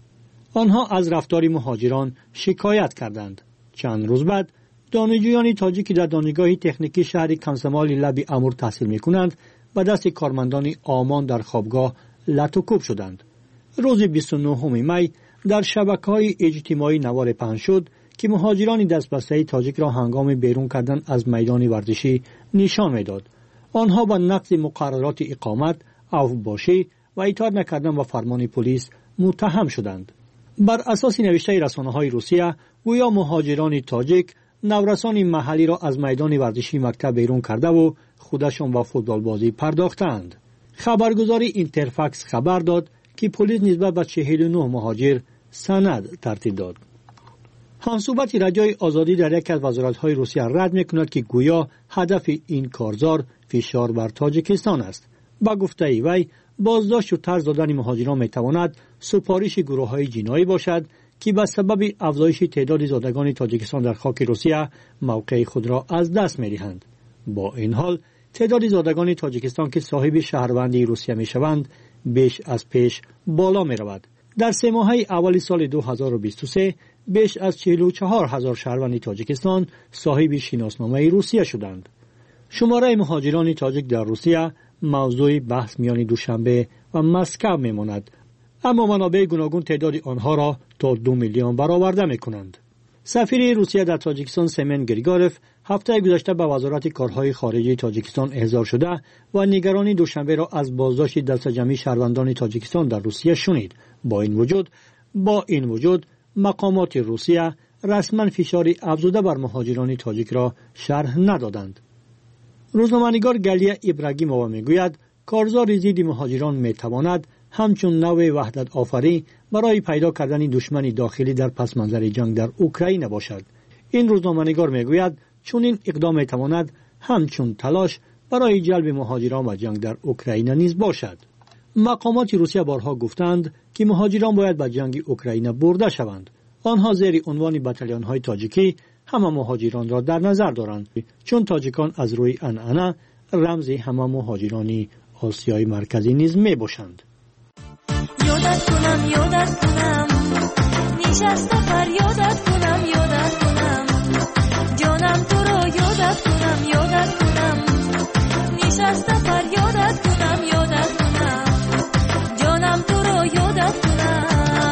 آنها از رفتار مهاجران شکایت کردند. چند روز بعد دانشجویان تاجیکی در دانشگاه تکنیکی شهر کنسمال لب امور تحصیل می‌کنند و دست کارمندان آمان در خوابگاه لطوکوب شدند. روز 29 می در شبکه‌های اجتماعی نوار پهن شد که مهاجران دستبسته تاجیک را هنگام بیرون کردن از میدان ورزشی نشان می‌داد. آنها با نقض مقررات اقامت، اوباشی و اطاعت نکردن به فرمان پلیس متهم شدند. بر اساس نوشته رسانه‌های روسیه، گویا مهاجران تاجیک نورسان محلی را از میدان ورزشی مکتب بیرون کرده و خودشان با فوتبال بازی پرداختند. خبرگزاری اینترفاکس خبر داد که پلیس نسبت به 49 مهاجر سند ترتیب داد. همصحبت رادیوی آزادی در یک از وزارت‌های روسیه رد می‌کند که گویا هدف این کارزار فشار بر تاجیکستان است. با گفته وی بازداشت و طرد دادن مهاجران می‌تواند سفارش گروه‌های جنایی باشد که به سبب افزایش تعداد زادگان تاجیکستان در خاک روسیه موقع خود را از دست می‌دهند. با این حال تعداد زادگان تاجیکستان که صاحب شهروندی روسیه می‌شوند بیش از پیش بالا می‌رود. در 3 ماهه اول سال 2023 بیش از 44,000 شهروند تاجیکستان صاحب شناسنامه روسیه شدند. شماره مهاجران تاجیک در روسیه موضوع بحث میان دوشنبه و مسکو میماند، اما منابع گوناگون تعداد آنها را تا 2 میلیون برآورده میکنند. سفیر روسیه در تاجیکستان سیمن گریگاروف هفته گذشته به وزارت کارهای خارجی تاجیکستان احضار شده و نگرانی دوشنبه را از بازداشت دسته‌جمعی شهروندان تاجیکستان در روسیه شنید. با این وجود مقامات روسیه رسما فشار افزوده بر مهاجران تاجیک را شرح ندادند. روزنامه‌نگار گالیا ابراگیمووا میگوید کارزار ضد مهاجران میتواند همچون نوع وحدت آفری برای پیدا کردن دشمن داخلی در پس منظر جنگ در اوکراین باشد. این روزنامه‌نگار میگوید چون این اقدام میتواند همچون تلاش برای جلب مهاجران و جنگ در اوکراین نیز باشد. مقامات روسیه بارها گفتند که مهاجران باید به جنگ اوکراین برده شوند. آنها زیر عنوان بتالین های تاجیکی همه مهاجران را در نظر دارند، چون تاجیکان از روی عنعنه رمز همه مهاجران آسیای مرکزی نیز می باشند. یادت کنم نشسته فریادت کنم جانم تو رو یادت کنم نشسته فریادت کنم جانم تو رو یادت کنم.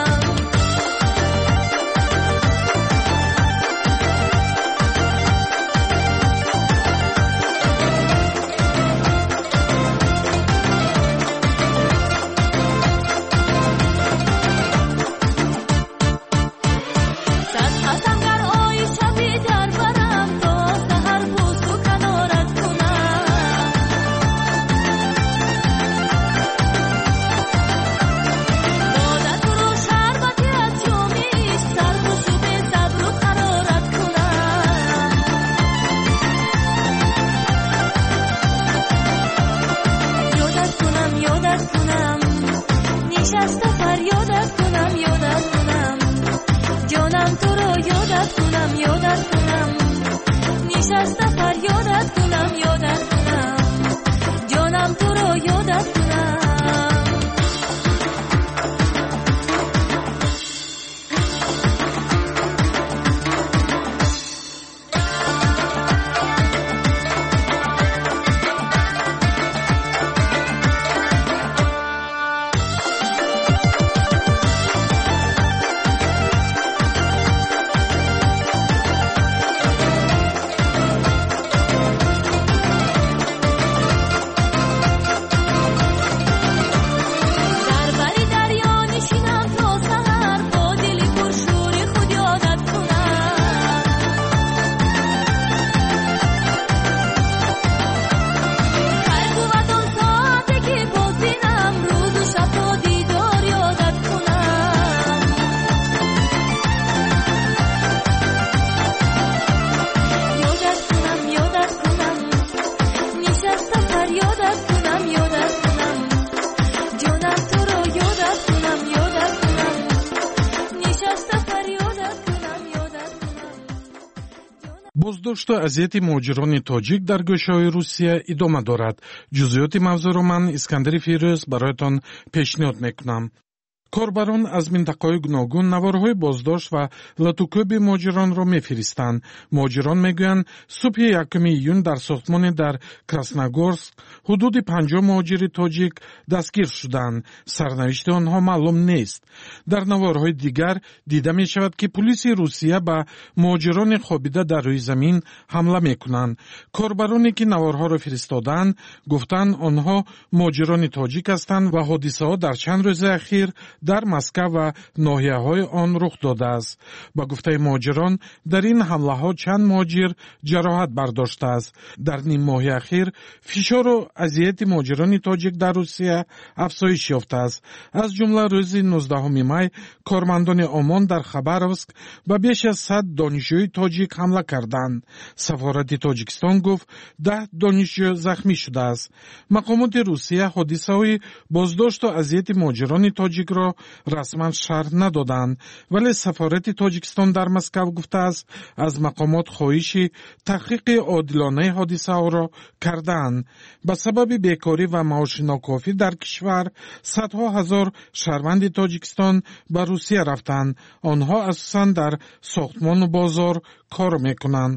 بازداشت و اذیت مهاجران تاجیک در گوشه‌های روسیه ادامه دارد. جزئیات موضوع را من اسکندر فیروز برایتان پیشنهاد میکنم. کاربران از منطقه‌های گوناگون نوارهای بازداشت و لاتوکوب مهاجران را می‌فرستند. مهاجران میگویند صبح 1 ایون در ساختمان در کراسنogorsk حدود 50 مهاجر تاجیک دستگیر شدند. سرنوشت آنها معلوم نیست. در نوارهای دیگر دیده می‌شود که پلیس روسیه به مهاجران خوابیده در روی زمین حمله می‌کنند. کاربرانی که نوارها را فرستادند گفتند آنها مهاجران تاجیک هستند و حادثه‌ها در چند روز اخیر در مسکو و ناحیه‌های آن رخ داده است. با گفته مهاجران در این حمله‌ها چند مهاجر جراحت برداشته است. در نیم ماه اخیر فشار و اذیت مهاجران تاجیک در روسیه افزایش یافته است. از جمله روز 19 می کارمندان آمان در خبروسک به بیش از 100 دانشجوی تاجیک حمله کردند. سفارت تاجیکستان گفت 10 دانشجو زخمی شده است. مقامات روسیه حادثه‌های بازداشت و اذیت مهاجران تاجیک را رسما شرح ندادند، ولی سفارت تاجیکستان در مسکو گفته است از مقامات خواهش تحقیق عادلانه حادثه ها را کردند. به سبب بیکاری و معاش ناکافی در کشور صدها هزار شهروند تاجیکستان به روسیه رفتند. آنها اساساً در ساختمان و بازار کار میکنند.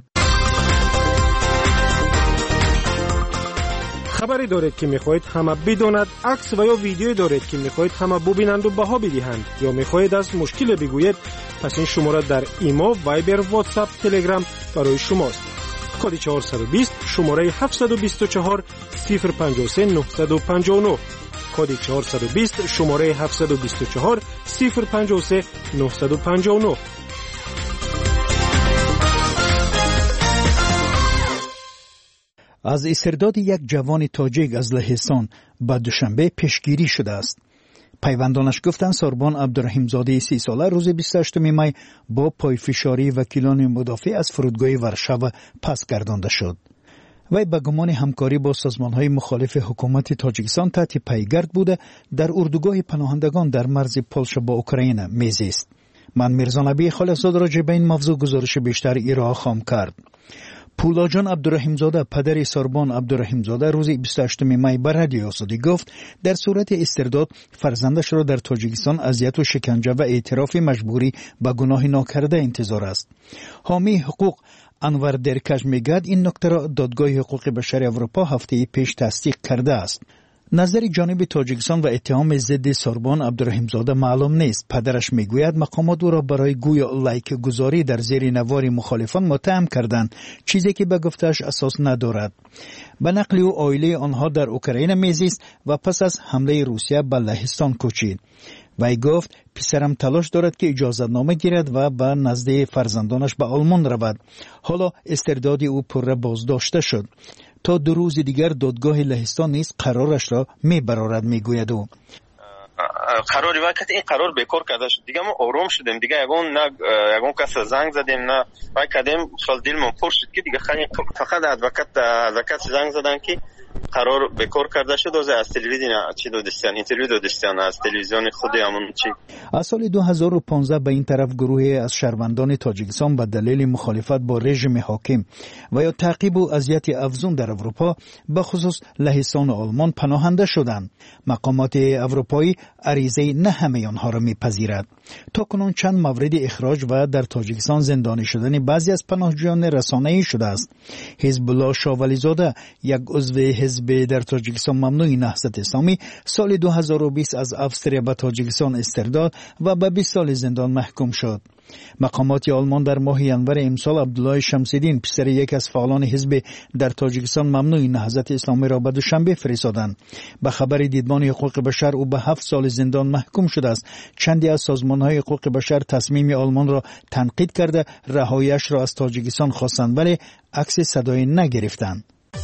خبری دارید که میخواهید همه بداند، عکس و یا ویدیویی دارید که میخواهید همه ببینند و بها بدهند، یا میخواهید از مشکل بگویید، پس این شماره در ایمو، وایبر، واتساپ، تلگرام برای شماست. کد 420 شماره 724 053 959. کد 420 شماره 724 053 959. از استرداد یک جوان تاجیک از لهستان به دوشنبه پیشگیری شده است. پیوندانش گفتند ساربان عبدالرحیمزاده 30 ساله روز 28 می با پایفشاری وکیلان مدافع از فرودگاه ورشاو پس گردانده شد. وی به گمان همکاری با سازمان‌های مخالف حکومت تاجیکستان تحت پیگرد بوده در اردوگاه پناهندگان در مرز پولشا با اوکراین میزیست. من میرزا نبی خالص‌زاده راجع به این موضوع گزارش بیشتر ایرا خواهم کرد. پولاجان عبدالرحیمزاده پدر ساربان عبدالرحیمزاده روز 28 می به رادیو آزادی گفت در صورت استرداد فرزندش را در تاجیکستان اذیت و شکنجه و اعتراف مجبوری به گناه ناکرده انتظار است. حامی حقوق انور درکش میگوید این نکته را دادگاه حقوق بشر اروپا هفته پیش تصدیق کرده است. نظر جانب تاجیکستان و اتهام ضد ساربان عبدالرحیمزاده معلوم نیست. پدرش میگوید مقامات او را برای گویا لایک گذاری در زیر نوار مخالفان متهم کردند، چیزی که به گفتش اساس ندارد. به نقل او عائله آنها در اوکراین میزیست و پس از حمله روسیه به لهستان کوچید. وی گفت پسرم تلاش دارد که اجازت نامه گیرد و به نزد فرزندانش به آلمان رود. حالا استرداد او پره بازداشته شد. تا 2 روز دیگر دادگاه لهستان نیز قرارش را میبرارد میگوید او. قراری وقت این قرار بیکار کرده شد دیگه ما آروم شدیم دیگه یگون کس زنگ زدیم نه وای کردیم سال دیلمون پر شد که دیگه فقط ادوکات زنگ زدن که قرار بیکار کرده شد از تلویزیون چی دادستان اینترویو دادستان از تلویزیون خودمون چی. از سال 2015 به این طرف گروهی از شهروندان تاجیکستان به دلیل مخالفت با رژیم حاکم و یا تعقیب و اذیت افزون در اروپا به خصوص لهستان و آلمان پناهنده شدند. مقامات اروپایی عریضه نه همه آنها را میپذیرد. تا کنون چند مورد اخراج و در تاجیکستان زندانی شدن بعضی از پناهجویان رسانه‌ای شده است. حزب الله شاولیزاده یک عضو حزب در تاجیکستان ممنوع نهضت اسلامی سال 2020 از افسر به تاجیکستان استرداد و به 20 سال زندان محکوم شد. مقامات آلمان در ماه ینور امسال عبدالله شمس‌الدین پسر یک از فعالان حزب در تاجیکستان ممنوع نهضت اسلامی را به دوشنبه فرستادند. به خبر دیدبان حقوق بشر او به 7 سال زندان محکوم شده است. چندی از سازمان‌های حقوق بشر تصمیم آلمان را تنقید کرده رهایی‌اش را از تاجیکستان خواستند ولی عکس صدایی نگرفتند.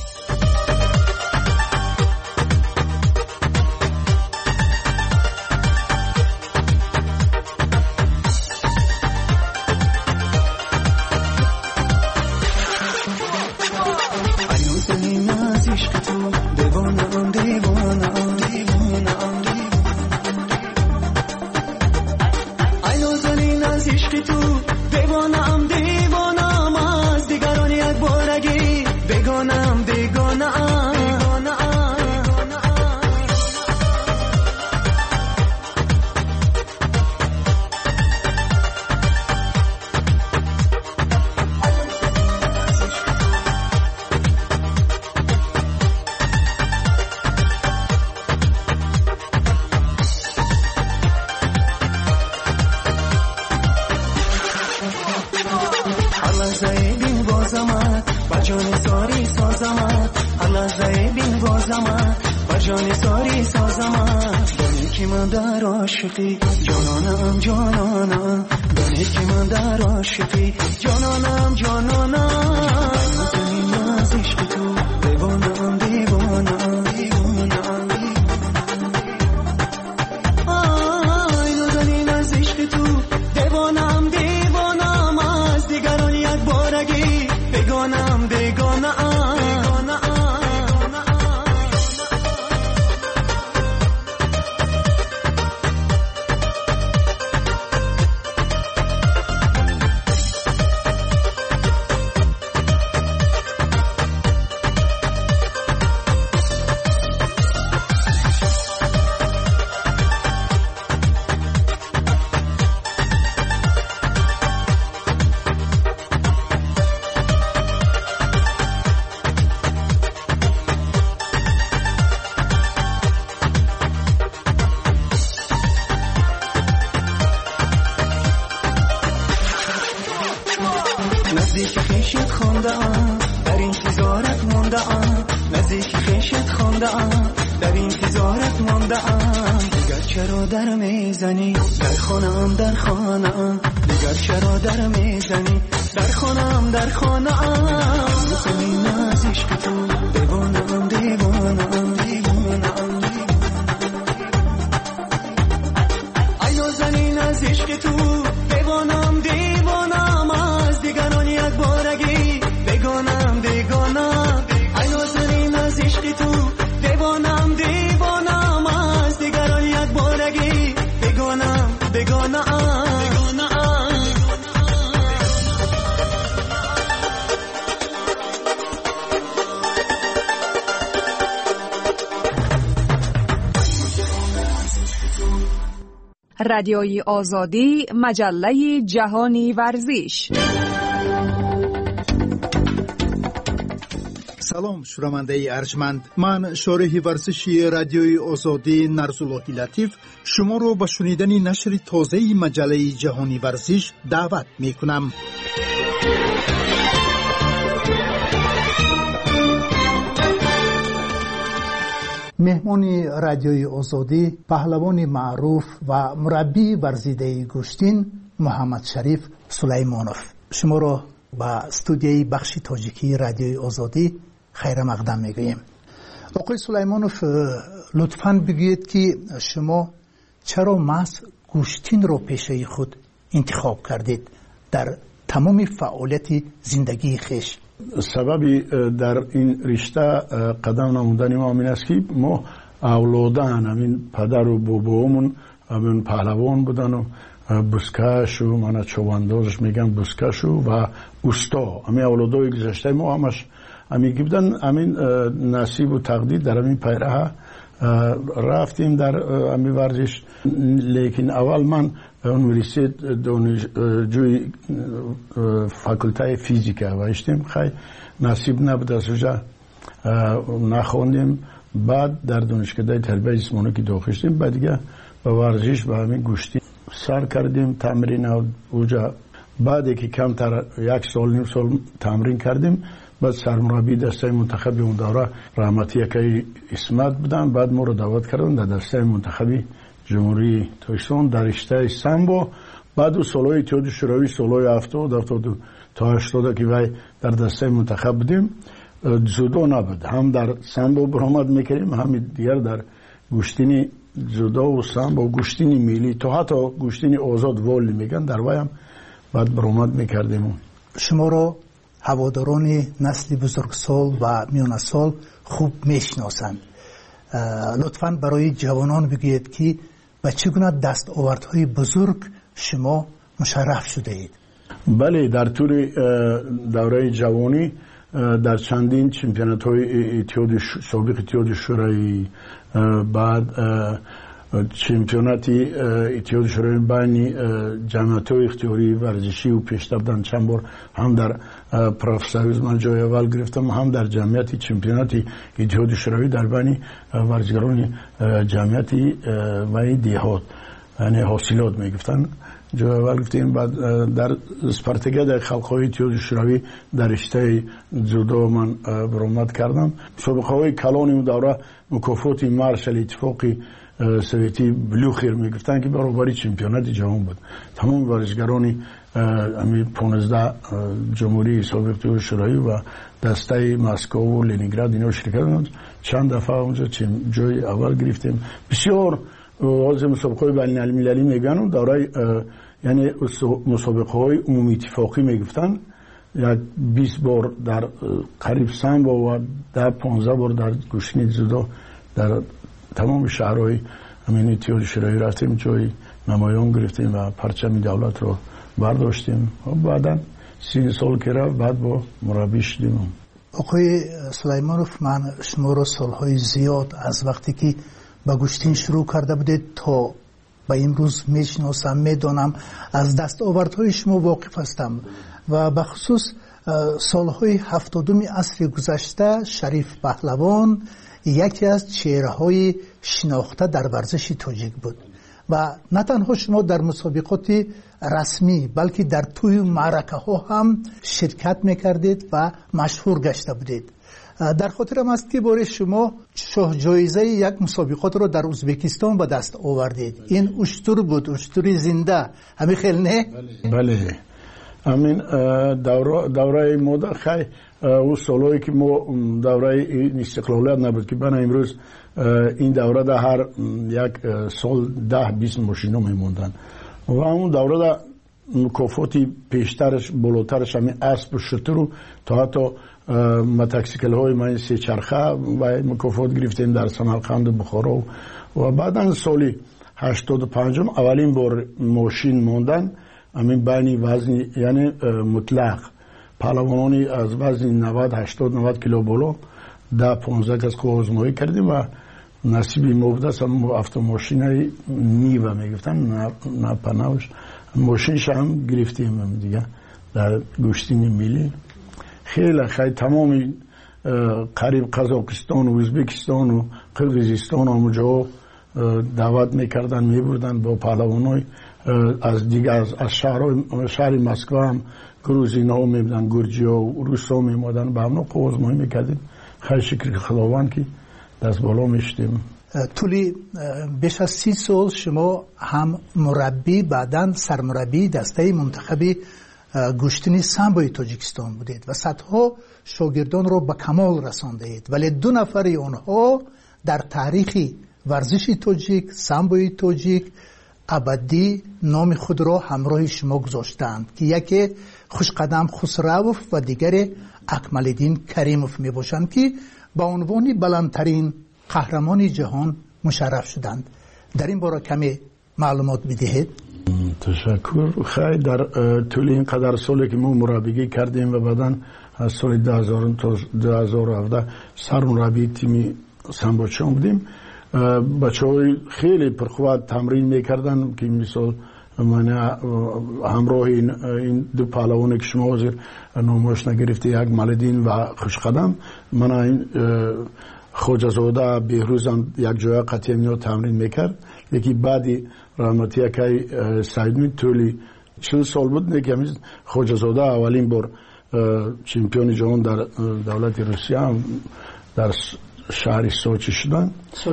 جانانم جانانم دانی که من در عاشقی جانانم جانانم زنی از عشق تو دیوانم دیوانم دیوانم آی زنی از عشق تو دیوانم دیوانم از دیگران یک بارگی بگانم بگانم نزدیک خیشت خونده ام در انتظارت مونده ام نزدیک خیشت خونده ام در انتظارت مونده ام دیگر چرا در میزنی در خانم در خانم دیگر چرا در میزنی در خانم در خانم زمین از عشق تو دیوانم دیوانم دیوانم ایو زمین از عشق تو دیوانم دیوانم از دیگران یک بارگی بگانم بگانم رادیوی آزادی، مجله جهانی ورزش. سلام شنونده ارجمند، من شارح ورزشی رادیوی آزادی نرزاللهی لطیف شما رو به شنیدن نشر تازه مجله جهانی ورزش دعوت می کنم. مهمان رادیوی آزادی پهلوان معروف و مربی ورزیده گشتین محمد شریف سلیمانوف شما رو به استودیوی بخش تاجیکی رادیوی آزادی خیر مقدم میگویم. آقای سلیمانوف لطفاً بگویید که شما چرا محض گوشتین رو پیشه خود انتخاب کردید در تمام فعالیت زندگی خیش؟ سببی در این رشته قدم نمودن ما این است که ما اولادان همین پدر و بابامون همین پهلوان بودن و بسکش و من چوباندازش میگم بسکش و اوستا همین اولادای گذشته ما همش همین بودن. همین نصیب و تقدیر در همین پیراه رفتیم در همین ورزش. لیکن اول من یونیورسیت دانشجوی فاکولته فیزیک هستیم، خیلی نصیب نبود از اونجا نخوندیم. بعد در دانشکده تربیت جسمانی که داخل شدیم، بعد دیگه به ورزش به همین گوشتی سر کردیم تمرین اونجا. بعد که کمتر یک سال نیم سال تمرین کردیم، بعد سرمربی دسته منتخب اون دوره رحمتی یکی اسمت بودن. بعد ما رو دعوت کردن در دسته منتخبی جمهوری تاجیکستان در رشته سامبو. بعد و سالهای اتحاد شوروی سالهای 70 تا 80 که وای در دسته منتخب بودیم. جودو نبود، هم در سامبو برآمد میکردیم، هم دیگر در گوشتینی جودو و سامبو گوشتینی ملی تا حتی گوشتینی آزاد والی میگن در وای هم بعد برآمد میکردیم. شما رو هواداران نسل بزرگسال و میانه سال خوب میشناسند. لطفاً برای جوانان بگویید که به چگونه دستاوردهای بزرگ شما مشرف شده اید؟ بله، در طول دوره جوانی در چندین چمپیونات های سابق اتحاد شوروی، بعد چمپیوناتی اتحاد شوروی بین جمعیت های اختیاری ورزشی و پیشرفت چند بار هم در پروفسوریز من جای اول گرفتم، هم در جمعیت چمپیوناتی اتحاد شوروی در بین ورزشکاران جمعیتی و دیهات یعنی حاصلات میگفتن جای اول گفتیم. بعد در اسپارتاکیاد خلق‌های اتحاد شوروی در رشته جودو من برآمد کردم. سابقه های کلان اون دوره مکافات مارشال اتفاقی سویتی بلوخیر میگفتن که برابری چمپیونات جهان بود. تمام ورزشکاران همین 15 جمهوری سابق اتحاد شوروی و دسته مسکو و لنینگراد اینا شرکت کردند. چند دفعه اونجا جای اول گرفتیم. بسیار از مسابقه بین المللی میگن دوره یعنی مسابقه های عمومی اتفاقی میگفتن. یک 20 بار در قریب سامبو و 15 بار در گوشتین جودو در تمام شهرهای همین اتحاد شوروی رفتیم، جای نمایان گرفتیم و پرچم دولت رو برداشتیم. بعدا 30 سال که رفت بعد با مربی شدیم. آقای سلیمانوف، من شما رو سالهای زیاد از وقتی که با گوشتین شروع کرده بودید تا به امروز میشناسم، میدانم، از دستاوردهای شما واقف هستم و به خصوص سالهای 70 عصر گذشته شریف پهلوان یکی از چهره‌های شناخته در ورزش تاجیک بود و نه تنها شما در مسابقات رسمی بلکه در توی معرکه ها هم شرکت میکردید و مشهور گشته بودید. در خاطرم است که باره شما شاه جایزه یک مسابقات رو در ازبکستان به دست آوردید. این اشتر بود، اشتری زنده، همین خیلی نه؟ بله، همین دوره مدت خیلی او سالهایی که ما دوره استقلالیت نبود که بنا امروز این دوره در هر یک سال 10-20 ماشینا میموندن و اون دوره در مکافاتی پیشترش بالاترش همین اسب و شتر و تا حتی متکسیکل های من 3 چرخه و مکافات گرفتیم در سمرقند بخارا و بعدا سالی 85 اولین بار ماشین موندن همین بین وزن یعنی مطلق پهلوانی از وزن 90-80-90 کیلو بالا 10-15 کس آزمایی کردیم و نصیبی مبدس هم автомاشین نیوه میگفتن نه پناهش ماشینش هم گرفتیم دیگه در گشتین ملی خیلی تمامی قریب قزاقستان و ازبکستان و قرقیزستان همونجا دعوت میکردن میبردن با پهلوانای از دیگه از شهر مسکو هم گروزینا ها میبودن گرجی ها و روس ها میمادن به همون آزمایی میکردیم خیلی شکر خداوند که دست بالا میشتیم. طولی بیش از 30 سال شما هم مربی بعداً سرمربی دسته منتخبی گشتنی سامبوی تاجیکستان بودید و صدها شاگردان رو به کمال رساندید، ولی 2 نفر اونها در تاریخ ورزش تاجیک سامبوی تاجیک ابدی نام خود را همراه شما گذاشتند که یکی خوشقدم خسروف و دیگر اکمالدین کریموف می باشند که با عنوان بلندترین قهرمان جهان مشرف شدند. در این باره کمی معلومات بدهید. تشکر. خیلی در طول این قدر سالی که ما مربیگی کردیم و بعداً از سال 2000 تا 2017 سرمربی تیم سامبوچان بودیم. بچه‌های خیلی پرقوت تمرین میکردن که مثال من همراه این 2 پهلوان که شما حاضر نامش نگرفته یک مالدین و خوشقدم من این خوجزاده بهروزم یک جای قطعی میاد تمرین میکرد. یکی بعدی رحمتی که سعید طولی 40 سال بود که خوجزاده اولین بار چمپیون جهان در دولت روسیه هم در شهر سوچی شدن.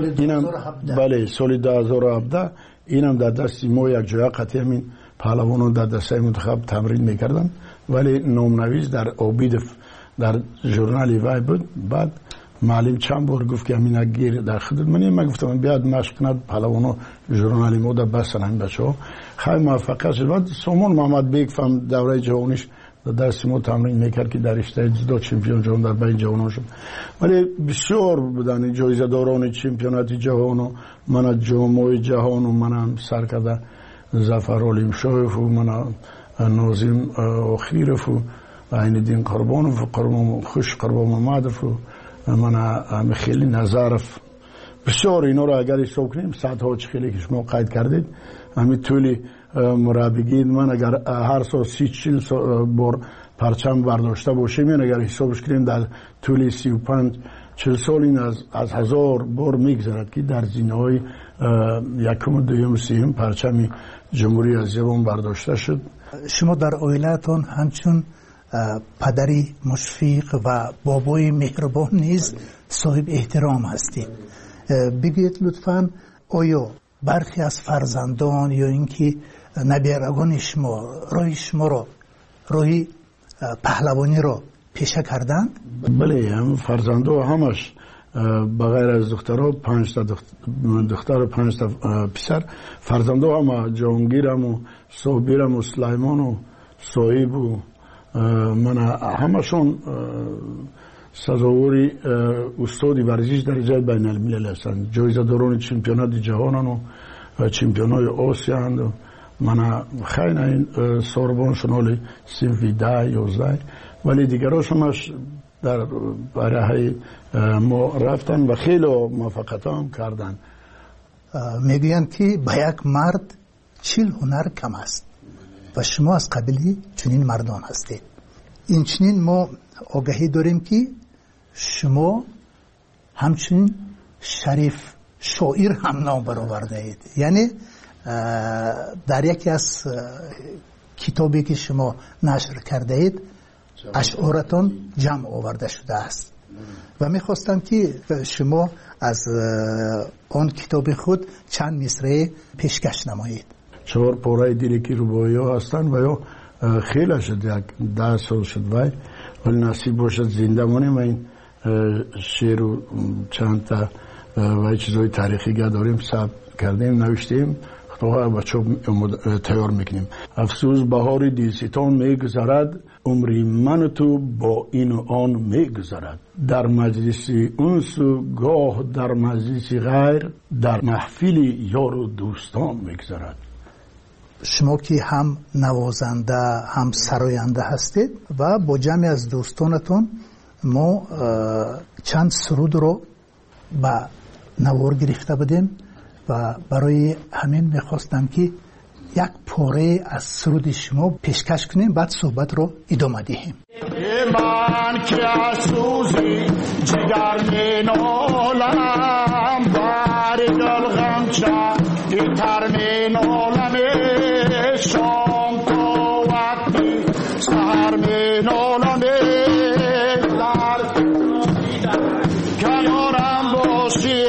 بله سال 2017 اینم در دست ما یک جای قطعی همین پهلوانان در دسته منتخب تمرین میکردن، ولی نامنویس در آبیدف در ژورنال وای بود. بعد معلم چند بار گفت که همین گیر در خدمت من گفتم بیاد مشق کند پهلوانا ژورنال ما در بسن همین بچه‌ها خیلی موفق شد. بعد سامان محمد بیگ فهم دوره جهانیش دست ما تمرین میکرد که در رشته جدو چمپیون جهان در بین جهان شد، ولی بسیار بودن جایزه داران چمپیونات جهان و من جام جهان و من سرکرده ظفر علیم شایف و من ناظم آخیرف و عینالدین قربانوف و خوش قربان محمدف و من خیلی نظرف. بسیار اینا رو اگر حساب کنیم صدها خیلی که شما قید کردید همین طولی مربیگی من اگر هر سال 30-40 بار پرچم برداشته باشیم یعنی اگر حسابش کنیم در طول 35-40 سال این از 1000 بار میگذرد که در زینه‌های یکم دوم سوم پرچم جمهوری اسلامی برداشته شد. شما در عائله‌تان همچون پدری مشفق و بابای مهربان نیز صاحب احترام هستید. بگید لطفاً آیا برخی از فرزندان یا اینکه نبیرگان شما راهی پهلوانی را پیشه کردند؟ بله هم فرزندا همش بغیر از دخترها 5 تا دختر و 5 تا پسر فرزندا هم جهانگیرم و صابرم و سلیمان و صاحب و من همشون سزاوری استادی ورزش درجه بین الملل هستند. جایزه داران چمپیونات جهانن و چمپیونای آسیا هستند و من خیلی این سوربون شنالی صنفی 10-11 ولی دیگراش همش در برای ما رفتن و خیلی موفقیت هم کردن. میگویند که به یک مرد 40 هنر کم است و شما از قبیله چنین مردان هستید. این چنین ما آگاهی داریم که شما همچنین شریف شاعر هم نام برآورده اید. یعنی در یکی از کتابی که شما نشر کرده اید اشعارتان جمع آورده شده است و میخواستم که شما از آن کتاب خود چند مصرع پیشکش نمایید. 4 پاره دیلکی روبایی ها هستن و یا خیلی شد یک 10 سال شد ولی نصیب باشد زنده مانیم و این شعر و چند تا و چیزهای تاریخی داریم ثبت کردیم نوشتیم خطاها بچه تیار میکنیم. افسوس بهار دیلستان میگذرد عمری من تو با این و آن میگذرد در مجلس انس و گاه در مجلس غیر در محفل یار و دوستان میگذرد. شما که هم نوازنده هم سراینده هستید و با جمعی از دوستانتون ما چند سرود رو به نوار گرفته بودیم و برای همین میخواستم که یک پاره از سرود شما پیشکش کنیم، بعد صحبت رو ادامه دهیم. من که از سوزی جگر می نالم، بر دل غمچه تر می نالم، شام تا وقتی سهر می نالم، در کنارم باشی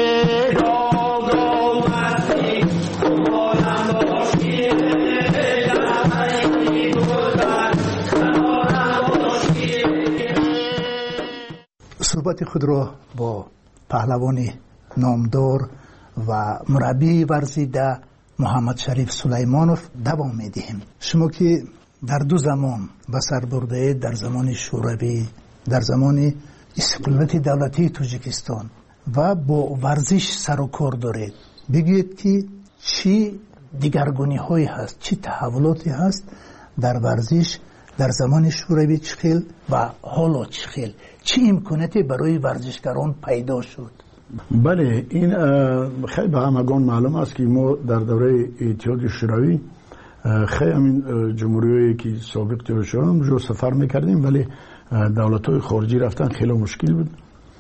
صحبت خود را با پهلوان نامدار و مربی ورزیده محمد شریف سلیمانوف دوام میدهیم. شما که در دو زمان به سر برده، در زمان شوروی، در زمان استقلالیت دولتی تاجیکستان و با ورزش سر و کار دارید، بگید که چی دیگرگونی هایی هست، چی تحولاتی هست در ورزش در زمان شوروی چخیل و حالا چخیل، چی امکاناتی برای ورزشکاران پیدا شد؟ بله، این خیلی به همگان معلوم است که ما در دوره اتحاد شوروی خیلی همین جمهوریایی که سابق تیر شدن جو سفر میکردیم، ولی دولت‌های خارجی رفتن خیلی مشکل بود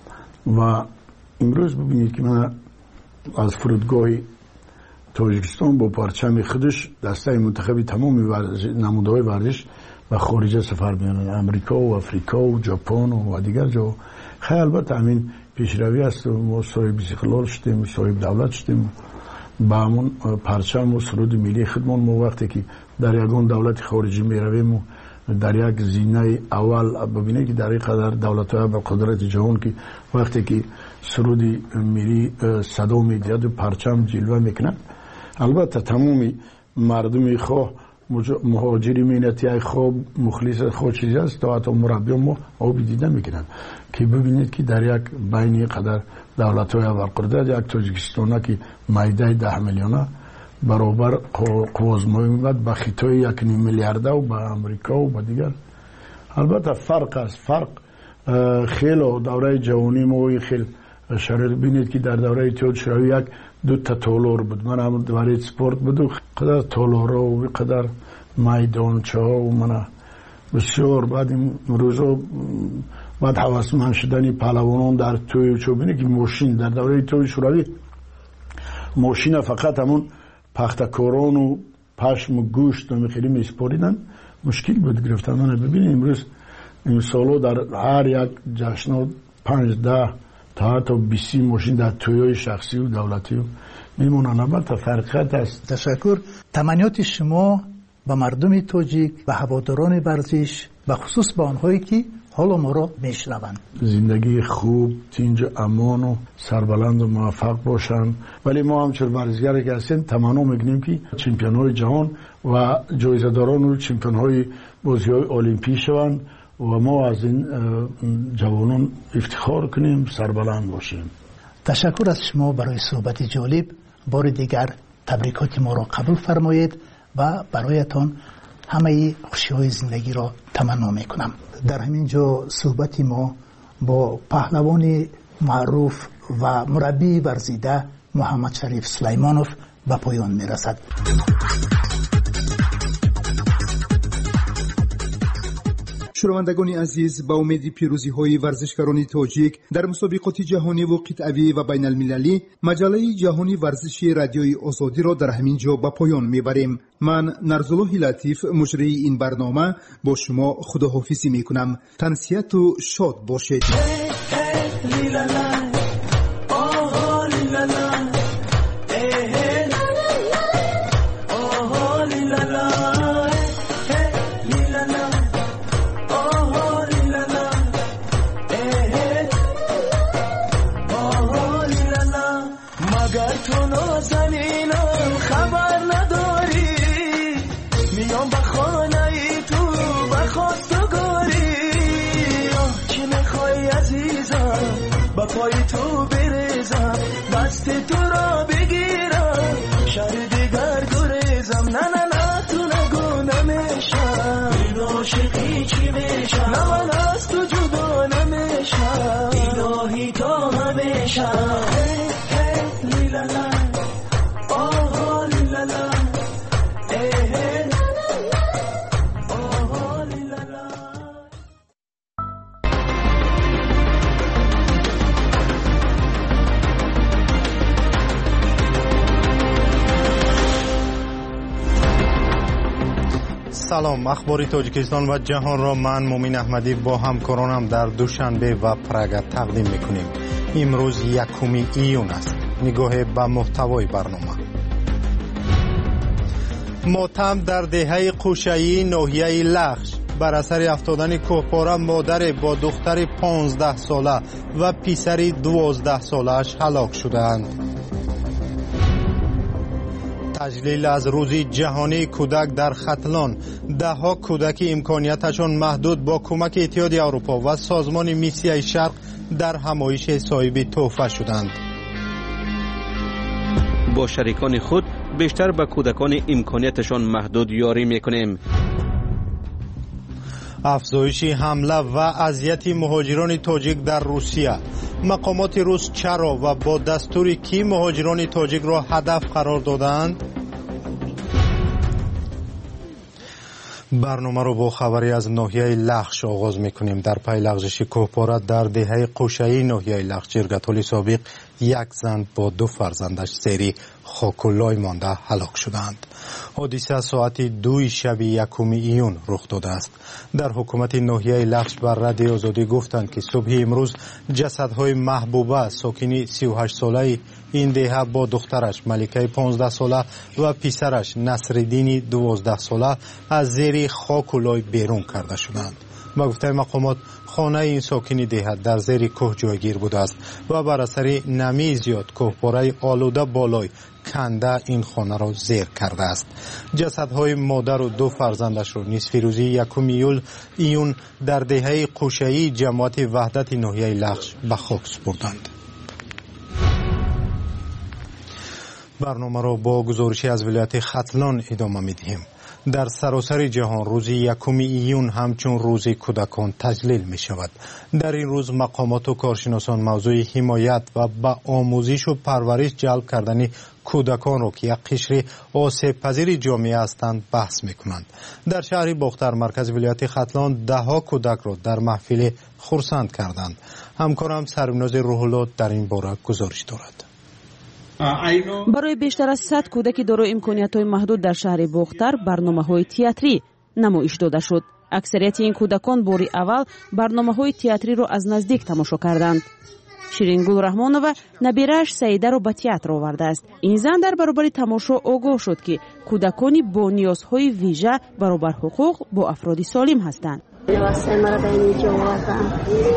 و امروز ببینید که من از فرودگاه تاجیکستان با پرچم خودش دسته منتخبی تمام نمودهای ورزش و خارجه سفر می‌کنند، امریکا و افریقا و ژاپن و دیگر جا. خیلی البته همین پیشروی است و ما صاحب استقلال شدیم، صاحب دولت شدیم، با همون پرچم و سرود ملی خودمان. ما وقتی که در یگان دولت خارجی میرویم و در یک زینه اول ببینید که در این قدر دولت‌های با قدرت جهان که وقتی که سرود ملی صدا می‌دهد و پرچم جلوه میکنند، البته تمامی مردم خواه مهاجری مینتی خواب مخلص خود چیزی است تا حتی مربی ما آبی دیده میکنند که ببینید که در یک بین قدر دولت های اول قدرت یک تاجیکستان که مایده 10 میلیونه برابر قوازمایی میبود با خطای 1.5 میلیارده و با امریکا و با دیگر. البته فرق است، فرق خیلی دوره جوانی ما خیلی شرط بینید که در دوره اتحاد شوروی یک 2 تا تالار بود، من هم دوره سپورت بود و قدر تالارا و قدر میدانچه ها و من بسیار بعد این روزا بعد حواسمند شدنی پهلوانان در توی چوبینه که ماشین در دوره اتحاد شوروی ماشین فقط همون پختکاران و پشم و گوشت و میخیلی میسپاریدن، مشکل بود گرفتن. من ببینید امروز این سالو در هر یک جشن 5-10 تا حتی 20 ماشین در تویای شخصی و دولتی میمونن. البته فرقیت است. تشکر. تمنیات شما به مردم تاجیک، به هواداران ورزش، به خصوص به آنهایی که حالا ما را میشنوند، زندگی خوب، تنج امان و سربلند و موفق باشند. ولی ما همچون ورزشگر که هستیم تمنا میکنیم که چمپیون های جهان و جایزه داران و چمپیون های بازی های المپیک شوند و ما از این جوانان افتخار کنیم، سربلند باشیم. تشکر از شما برای صحبت جالب. بار دیگر تبریکات ما را قبول فرمایید و برایتان همه خوشی‌های زندگی را تمنا میکنم. در همین جا صحبت ما با پهلوان معروف و مربی ورزیده محمد شریف سلیمانوف به پایان میرسد. شنوندگان عزیز، با امید پیروزی های ورزشکاران تاجیک در مسابقات جهانی و قطعی و بین المللی، مجله جهانی ورزشی رادیوی آزادی را در همین جا به پایان میبریم. من نرزالله لطیف مجری این برنامه با شما خداحافظی میکنم. تنسیت و شاد باشید. پای تو بریزم، دست تو را بگیرم، شهر دیگر گریزم. نه نه نه تو نگو نمیشم، این عاشقی چی میشم، نه من از تو جدا نمیشم، الهی تا همیشم. سلام، اخبار تاجیکستان و جهان را من مومین احمدی با همکارانم در دوشنبه و پراگ تقدیم میکنیم. امروز 1 ایون است. نگاه به محتوای برنامه. ماتم در دهه قوشه‌ای ناحیه لخش. بر اثر افتادن کوهپاره مادر با دختر 15 ساله و پسر 12 ساله‌اش هلاک شدند. تجلیل از روز جهانی کودک در ختلان. ده‌ها کودک امکانیتشان محدود با کمک اتحادیه اروپا و سازمان میسیای شرق در همایش صاحب تحفه شدند. با شریکان خود بیشتر به کودکان امکانیتشان محدود یاری میکنیم. افزایش حمله و اذیت مهاجران تاجیک در روسیه. مقامات روس چرا و با دستور کی مهاجران تاجیک را هدف قرار دادند؟ برنامه را با خبری از ناحیه لخش آغاز میکنیم. در پی لغزش کوهپاره در دهه قوشه‌ای ناحیه لخش جرگه‌طال سابق 1 زن با 2 فرزندش زیر خاک و لای مانده هلاک شدند. حادثه ساعت 2 شب 1 ایون رخ داده است. در حکومت ناحیه لخش بر رادیو آزادی گفتند که صبح امروز جسدهای محبوبه ساکن 38 ساله این دهه با دخترش ملکه 15 ساله و پسرش نصرالدین 12 ساله از زیر خاک و لای بیرون کرده شدند. با گفته مقامات خانه این ساکن دهه در زیر کوه جایگیر بوده است و بر اثر نمی زیاد کوهپاره آلوده بالای کنده این خانه را زیر کرده است. جسدهای مادر و 2 فرزندش را نصف روزی 1 ایون در دهه قوشه‌ای جماعت وحدت ناحیه لخش به خاک سپردند. برنامه را با گزارشی از ولایت ختلان ادامه می‌دهیم. در سراسر جهان روز 1 ایون همچون روز کودکان تجلیل می شود. در این روز مقامات و کارشناسان موضوع حمایت و به آموزش و پرورش جلب کردن کودکان را که یک قشر آسیب پذیر جامعه هستند بحث می کنند. در شهر باختر مرکز ولایت ختلان 10 کودک را در محفل خرسند کردند. همکارم سربناز روح الله در این باره گزارش دارد. برای بیشتر از 100 کودک دارای امکانیت‌های محدود در شهر باختر برنامه‌های تئاتری نمایش داده شد. اکثریت این کودکان باری اول برنامه‌های تئاتری را از نزدیک تماشا کردند. شیرینگل رحمانова نبیره‌اش سعیده را به تئاتر آورده است. این زن در برابر تماشا آگاه شد که کودکانی با نیازهای ویژه برابر حقوق با افراد سالم هستند. واسه ما به اینجا آوردن.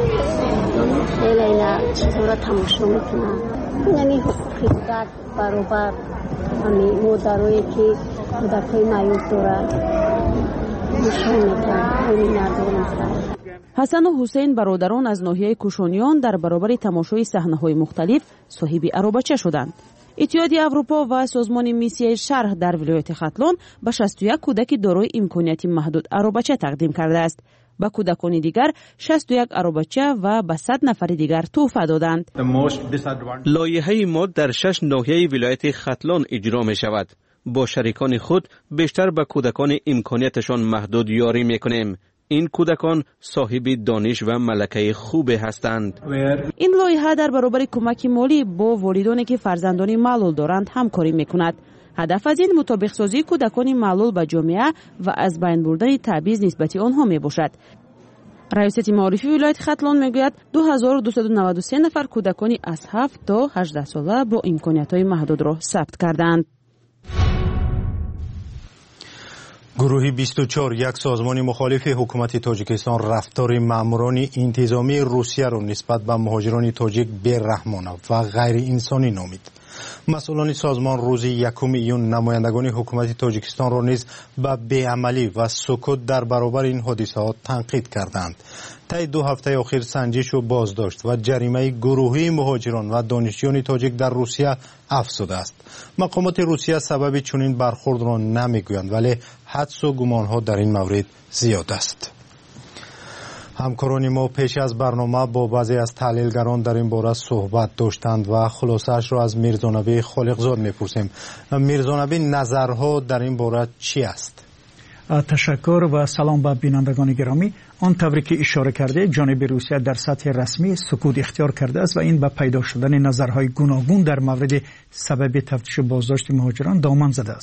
خیلی چیزا را تماشا میکنم. یعنی حقوق برابر همین مادرایی که کودکای معیوب دارند نشون میدن. همین ندارم. حسن و حسین برادران از ناحیه کوشانیان در برابر تماشای صحنه‌های مختلف صاحب عربچه شدند. اتحادیه اروپا و سازمان میسیای شرق در ولایت ختلان به 61 کودک دارای امکانیت محدود عربچه تقدیم کرده است. به کودکان دیگر 61 عربچه و به 100 نفر دیگر تحفه دادند. لایحه مد در 6 ناحیه ولایت ختلان اجرا می شود. با شریکان خود بیشتر به کودکان امکانیتشان محدود یاری میکنیم. این کودکان صاحب دانش و ملکه خوب هستند. این لایحه در برابر کمک مالی با والدانی که فرزندان معلول دارند همکاری میکند. هدف از این مطابق سازی کودکان معلول به جامعه و از بین بردن تبعیض نسبت آنها می باشد. رئیس معارفی ولایت ختلان میگوید 2293 نفر کودکانی از 7 تا 18 ساله با امکانیت‌های محدود را ثبت کردند. گروه 24 یک سازمان مخالف حکومت تاجیکستان رفتار ماموران انتظامی روسیه را نسبت به مهاجران تاجیک بی‌رحمانه و غیر انسانی نامید. مسئولان سازمان روز 1 ایون نمایندگان حکومت تاجیکستان را نیز به بی‌عملی و سکوت در برابر این حادثه‌ها تنقید کردند. طی 2 هفته اخیر سنجش و بازداشت و جریمه گروهی مهاجران و دانشجویان تاجیک در روسیه افزوده است. مقامات روسیه سبب چنین برخورد را نمیگویند ولی حدس و گمان‌ها در این مورد زیاد است. همکاران ما پیش از برنامه با بعضی از تحلیلگران در این باره صحبت داشتند و خلاصه‌اش را از میرزانبی خالقزاد میپرسیم. میرزانبی، نظرها در این باره چی است؟ تشکر و سلام به بینندگان گرامی. آن طوری که اشاره کرده جانب روسیه در سطح رسمی سکوت اختیار کرده است و این به پیدا شدن نظرهای گوناگون در مورد سبب تفتیش بازداشت مهاجران دامن زده است.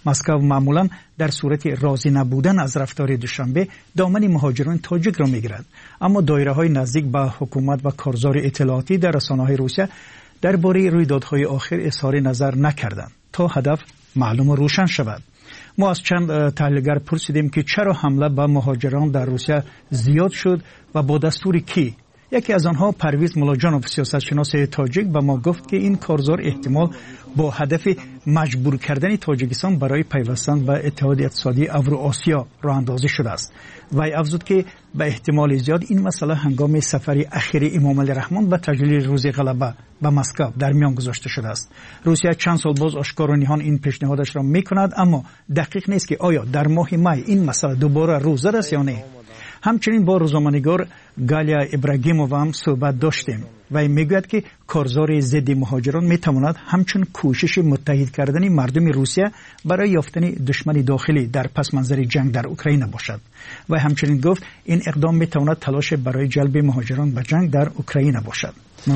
مسکو معمولا در صورت راضی نبودن از رفتار دوشنبه دامن مهاجران تاجیک را میگیرد، اما دایره‌های نزدیک به حکومت و کارزار اطلاعاتی در رسانه‌های روسیه درباره رویدادهای آخر اظهار نظر نکردند تا هدف معلوم و روشن شود. ما از چند تحلیلگر پرسیدیم که چرا حمله به مهاجران در روسیه زیاد شد و با دستور کی؟ یکی از آنها پرویز ملاجانوف سیاستشناس تاجیک به ما گفت که این کارزار احتمال با هدف مجبور کردن تاجیکستان برای پیوستن به اتحاد اقتصادی اوراسیا راه اندازی شده است. وی افزود که به احتمال زیاد این مسئله هنگام سفر اخیر امام علی رحمان به تجلیل روز غلبه به مسکو در میان گذاشته شده است. روسیه چند سال باز آشکار و نهان این پیشنهادش را میکند، اما دقیق نیست که آیا در ماه می این مسئله دوباره روز است یا نه. همچنین با روزنامه‌نگار گالیا ابراگیمووا هم صحبت داشتیم و میگوید که کارزار ضد مهاجران میتواند همچون کوشش متحد کردن مردم روسیه برای یافتن دشمن داخلی در پس منظر جنگ در اوکراین باشد و همچنین گفت این اقدام میتواند تلاش برای جلب مهاجران به جنگ در اوکراین باشد.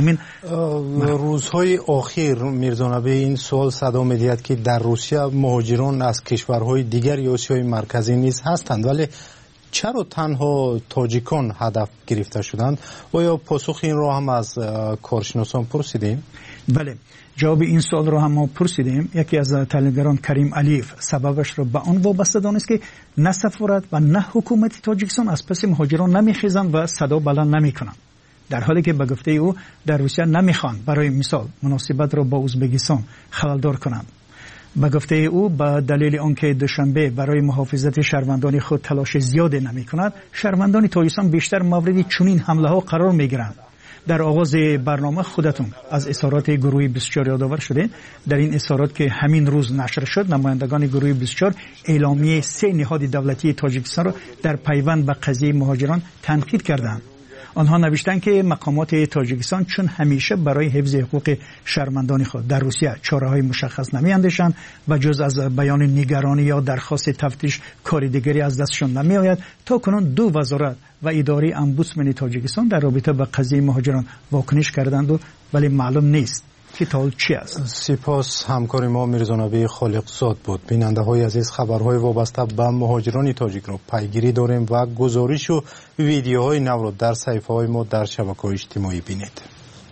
روزهای اخیر میرزانبی این سوال صدا می‌دهد که در روسیه مهاجران از کشورهای دیگر آسیای مرکزی نیز هستند، ولی چرا تنها تاجیکان هدف گرفته شدند؟ آیا پاسخ این را هم از کارشناسان پرسیدیم؟ بله، جواب این سوال را هم ما پرسیدیم. یکی از تحلیلگران کریم علیف سببش را به آن وابسته دانست که نه سفارت و نه حکومت تاجیکستان از پس مهاجران نمیخیزند و صدا بلند نمیکنند، در حالی که به گفته او در روسیه نمیخواند برای مثال مناسبت را با ازبکستان خللدار کنند. به گفته او به دلیل آنکه دوشنبه برای محافظت شهروندان خود تلاش زیاد نمی کند، شهروندان تاجیکستان بیشتر مورد چنین حمله ها قرار می گیرند. در آغاز برنامه خودتون از اظهارات گروه 24 یادآور شده. در این اظهارات که همین روز نشر شد، نمایندگان گروه 24 اعلامیه 3 نهاد دولتی تاجیکستان را در پیوند به قضیه مهاجران تنقید کردند. آنها نوشتند که مقامات تاجیکستان چون همیشه برای حفظ حقوق شهروندان خود در روسیه چاره‌های مشخص نمی‌اندیشند و جز از بیان نگرانی یا درخواست تفتیش کار دیگری از دستشان نمی‌آید، تا کنون 2 وزارت و اداره امبودسمن تاجیکستان در رابطه با قضیه مهاجران واکنش کردند، ولی معلوم نیست که تا چی است. سپاس همکار ما میرزانبی خالقزاد بود. بیننده های عزیز، خبرهای وابسته به مهاجران تاجیک را پیگیری داریم و گزارش و ویدیوهای نو را در صفحه های ما در شبکه‌های اجتماعی بینید.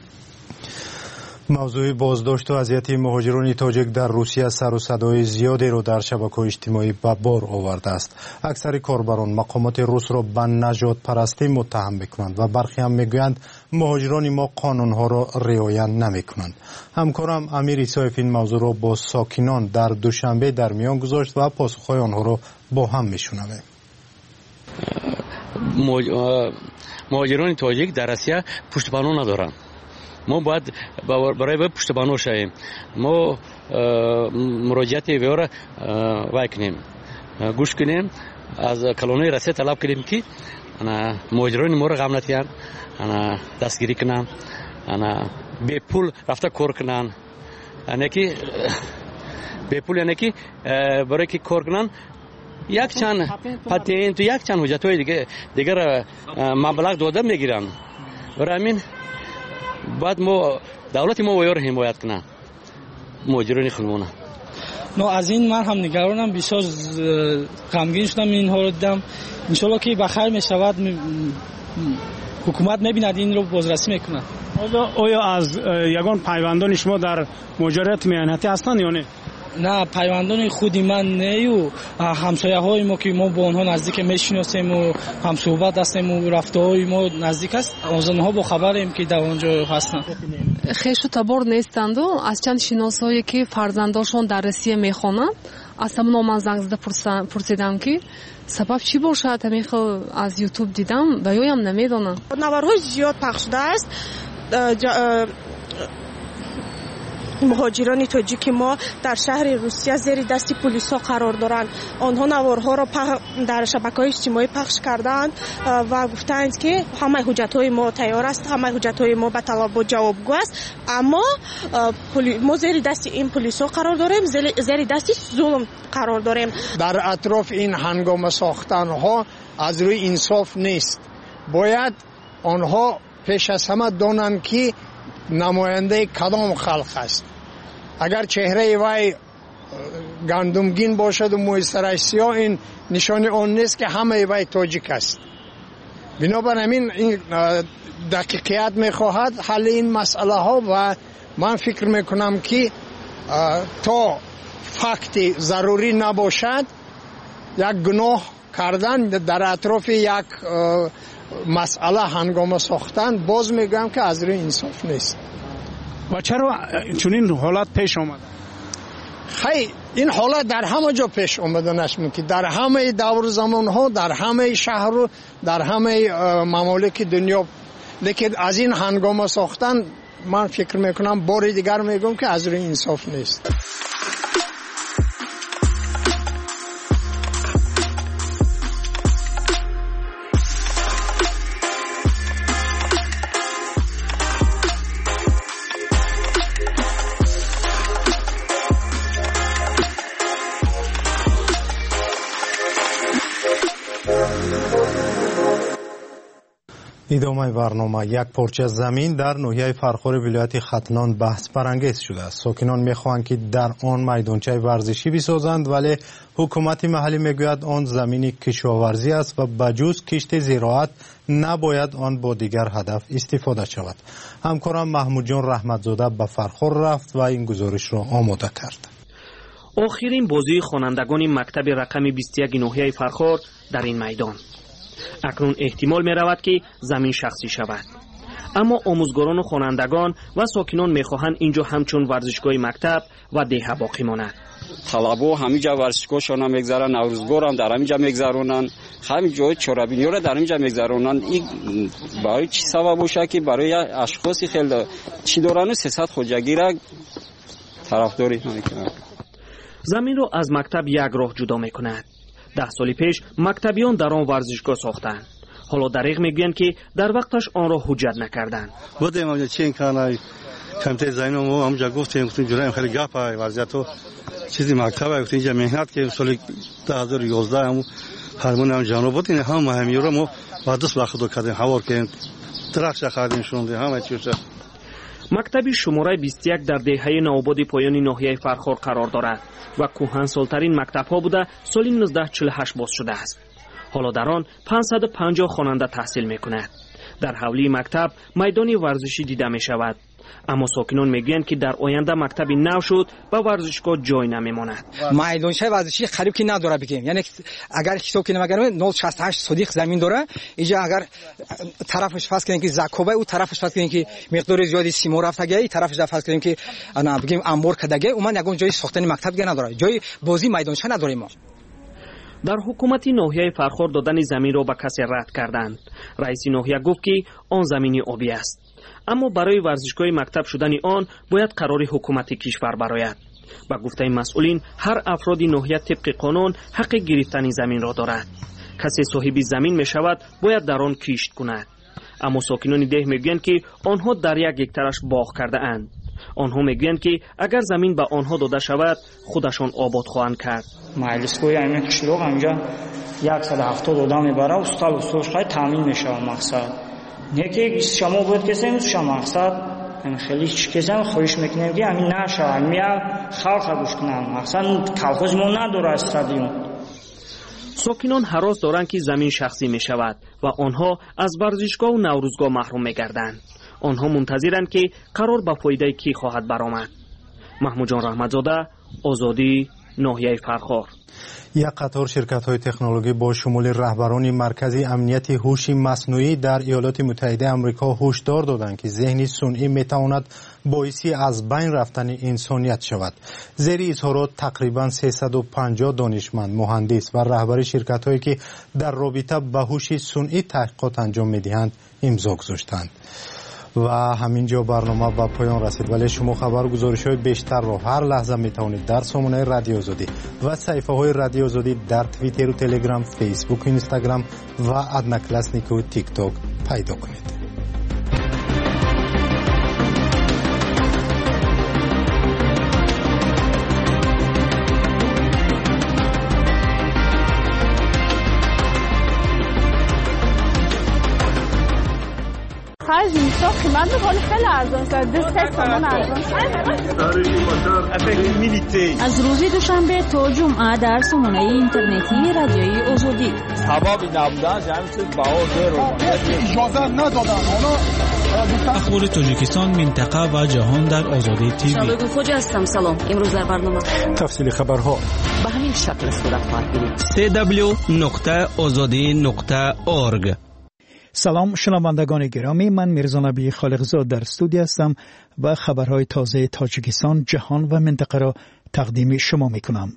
موضوع بازداشت و اذیت مهاجران تاجیک در روسیه سر و صدای زیادی را در شبکه‌های اجتماعی به بار آورده است. اکثر کاربران مقامات روس را به نژاد پرستی متهم می‌کنند و برخی هم می‌گویند مهاجران ما قانون‌ها را رعایت نمی‌کنند. همکارم امیر ایسایف این موضوع را با ساکنان در دوشنبه در میان گذاشت و پاسخ‌های آنها را با هم می‌شنویم. مهاجران تاجیک در روسیه پشتیبانی ندارند. ما باید برای پشتیبانی شویم. ما مراجعت وی را وای کنیم، گوش کنیم، از کلونی روسیه طلب کنیم که مهاجران ما را غم نتیان، دستگیری کنن، به پول رفته کار کنن، یعنی که به پول، یعنی که برای که کار کنن یک چند پاتنت و یک چند حجت‌های دیگر مبلغ داده میگیرن. برای همین بعد ما دولت ما ویار حمایت کنه مهاجران خودمون. از این من هم نگرانم، بسیار غمگین شدم اینها رو دیدم. ان شاءالله که بخیر میشود، حکومت میبیند این رو بازرسی میکنه. آیا از یگان پیوندان شما در مهاجرت میانتی هستند یا نه؟ نه، پیوندان خودی من نه و همسایه های ما که ما با آنها نزدیک میشناسیم و هم صحبت هستیم و رفته های ما نزدیک است، از آنها با خبریم که در آنجا هستند. خیش و تبار نیستند و از چند شناسایی که فرزنداشون در روسیه میخوانند از همون من زنگ زده پرسیدم که سبب چی باشد. همیشه از یوتیوب دیدم و یایم نمیدونم. نوارهای زیاد پخش شده است. مهاجران تاجیک ما در شهر روسیه زیر دست پلیسا قرار دارند. آنها نوارها را در شبکه‌های اجتماعی پخش کردند و گفتند که همه حجت‌های ما تیار است، همه حجت‌های ما به طلب و جوابگو است، اما ما زیر دست این پلیسا قرار داریم، زیر دست ظلم قرار داریم. در اطراف این هنگام ساختن‌ها از روی انصاف نیست. باید آنها پیش از همه دانند که نماینده کدام خلق است. اگر چهره وی گندمگین باشد و موی سرش سیاه، این نشان آن نیست که همه وی تاجیک است. بنابراین این دقیقیت میخواهد حل این مسئله ها و من فکر میکنم که تا فکتی ضروری نباشد یک گناه کردن در اطراف یک مسئله هنگام ساختن، باز میگم که از روی انصاف نیست. و چرا چنین حالت پیش آمد؟ خیلی این حالت در همه جا پیش آمده نشمون که در همه دور زمان ها، در همه شهر و در همه ممالک دنیا، لیکن از این هنگام ساختن من فکر میکنم بار دیگر میگم که از روی انصاف نیست. ادامه برنامه. یک پارچه زمین در ناحیه فرخار ولایت ختلان بحث برانگیز شده است. ساکنان میخواهند که در آن میدانچه ورزشی بسازند، ولی حکومت محلی میگوید آن زمین کشاورزی است و بجز کشت زراعت نباید آن با دیگر هدف استفاده شود. همکارم محمود جان رحمتزاده به فرخار رفت و این گزارش را آماده کرد. آخرین بازی خوانندگان مکتب رقم 21 ناحیه فرخار در این میدان. اکنون احتمال می رود که زمین شخصی شود، اما آموزگاران و خوانندگان و ساکنان می خواهند اینجا همچون ورزشگاه مکتب و دیه باقی ماند. طلبا همینجا ورزشگاهشان هم میگذارن، نوروزگار هم در همینجا میگذرونن، همینجا چرابینی را در همینجا میگذرونن. این برای چی سبب باشه که برای اشخاصی خیلی چی دارن 300 خودجگی را طرفداری میکنن. زمین را از مکتب یک راه جدا میکند. 10 سال پیش مکتبیان در آن ورزشگاه ساختند. حالا دریغ میگویند که در وقتش آن را حجت نکردند. بودیم اونجا چین کنای کمیته زمین ما همونجا گفتیم جوری خیلی گپای وضعیت و چیزی مکتب گفتیم اینجا مهنت که سال 2011 هم هرمون هم جانو بود. این هم مهمی رو ما بعد دست وقت کردیم هوار که درخش خریدیم شونده همه چیز. مکتب شماره 21 در دهه نوآباد پایان ناحیه فرخار قرار دارد و کهن سالترین مکتب‌ها بوده سال 1948 باز شده است. حالا در آن 550 خواننده تحصیل می‌کند. در حولی مکتب میدان ورزشی دیده می‌شود، اما ساکنان میگویند که در آینده مکتبی نو شد و ورزشگاه جای نمی‌ماند. میدانچه ورزشی قریب که نداره بگیم، یعنی اگر حساب کنیم اگر 068 صدیق زمین داره، اینجا اگر طرفش فرض کنیم که زکوبه او طرفش فرض کنیم که مقدار زیادی سیمو رفتگی، این طرفش فرض کنیم که انا بگیم انبار کدگی، اون یگون جای ساختن مکتب دیگه نداره، جای بازی میدانچه نداریم ما. در حکومت ناحیه فرخار دادن زمین را به کسی رد کردند. رئیس ناحیه گفت که آن زمینی آبی است، اما برای ورزشگاه مکتب شدن آن باید قرار حکومت کشور برآید. با گفته مسئولین هر افراد ناحیه طبق قانون حق گرفتن زمین را دارد. کسی صاحب زمین می شود باید در آن کشت کند، اما ساکنان ده میگویند که آنها در یک هکتارش باغ کرده اند. آنها میگویند که اگر زمین به آنها داده شود خودشان آباد خواهند کرد. مجلسگاه این کشلوق اینجا 170 آدم میبره و استال و سوشقای تامین میشه. مقصد یکی شما بود کسی شما مقصد خیلی کسی هم خواهش میکنیم که همین نشه، همین خلق گوش کنم. مقصد کلخوز ما نداره استادیون. ساکنان هراس دارند که زمین شخصی می شود و آنها از ورزشگاه و نوروزگاه محروم می گردند. آنها منتظرند که قرار به فایده کی خواهد برآمد. محمود جان رحمتزاده، آزادی، ناحیه فرخار. یک قطار شرکت‌های تکنولوژی با شمول رهبران مرکز امنیت هوش مصنوعی در ایالات متحده آمریکا هشدار دادند که ذهن صنعی میتواند باعثی از بین رفتن انسانیت شود. زیر اظهارات تقریباً 350 دانشمند، مهندس و رهبر شرکت‌هایی که در رابطه با هوش صنعی تحقیقات انجام می‌دهند امضا گذاشتند. و همینجا برنامه به پایان رسید، ولی شما خبر گزارش‌های بیشتر را هر لحظه میتوانید در سامانه رادیو آزادی و صفحه‌های رادیو آزادی در توییتر و تلگرام، فیسبوک و اینستاگرام و ادناکلاسنیک و تیک تاک پیدا کنید. آخر زمستان قیمت میکنه خیلی ارزان شد 2 تومان ارزان شد. از روز دوشنبه تا جمعه در سامانه اینترنتی رادیوی آزادی سبب نبودن همین چیز باور اجازه ندادن. اخبار تاجیکستان، منطقه و جهان در آزادی تیوی. شباب خوش هستم. سلام. امروز در برنامه تفصیل خبرها به همین شکل صورت خواهد گرفت. www.azadi.org. سلام شنوندگان گرامی، من میرزا نبی خالقزاد در استودیو هستم و خبرهای تازه تاجیکستان، جهان و منطقه را تقدیم شما میکنم.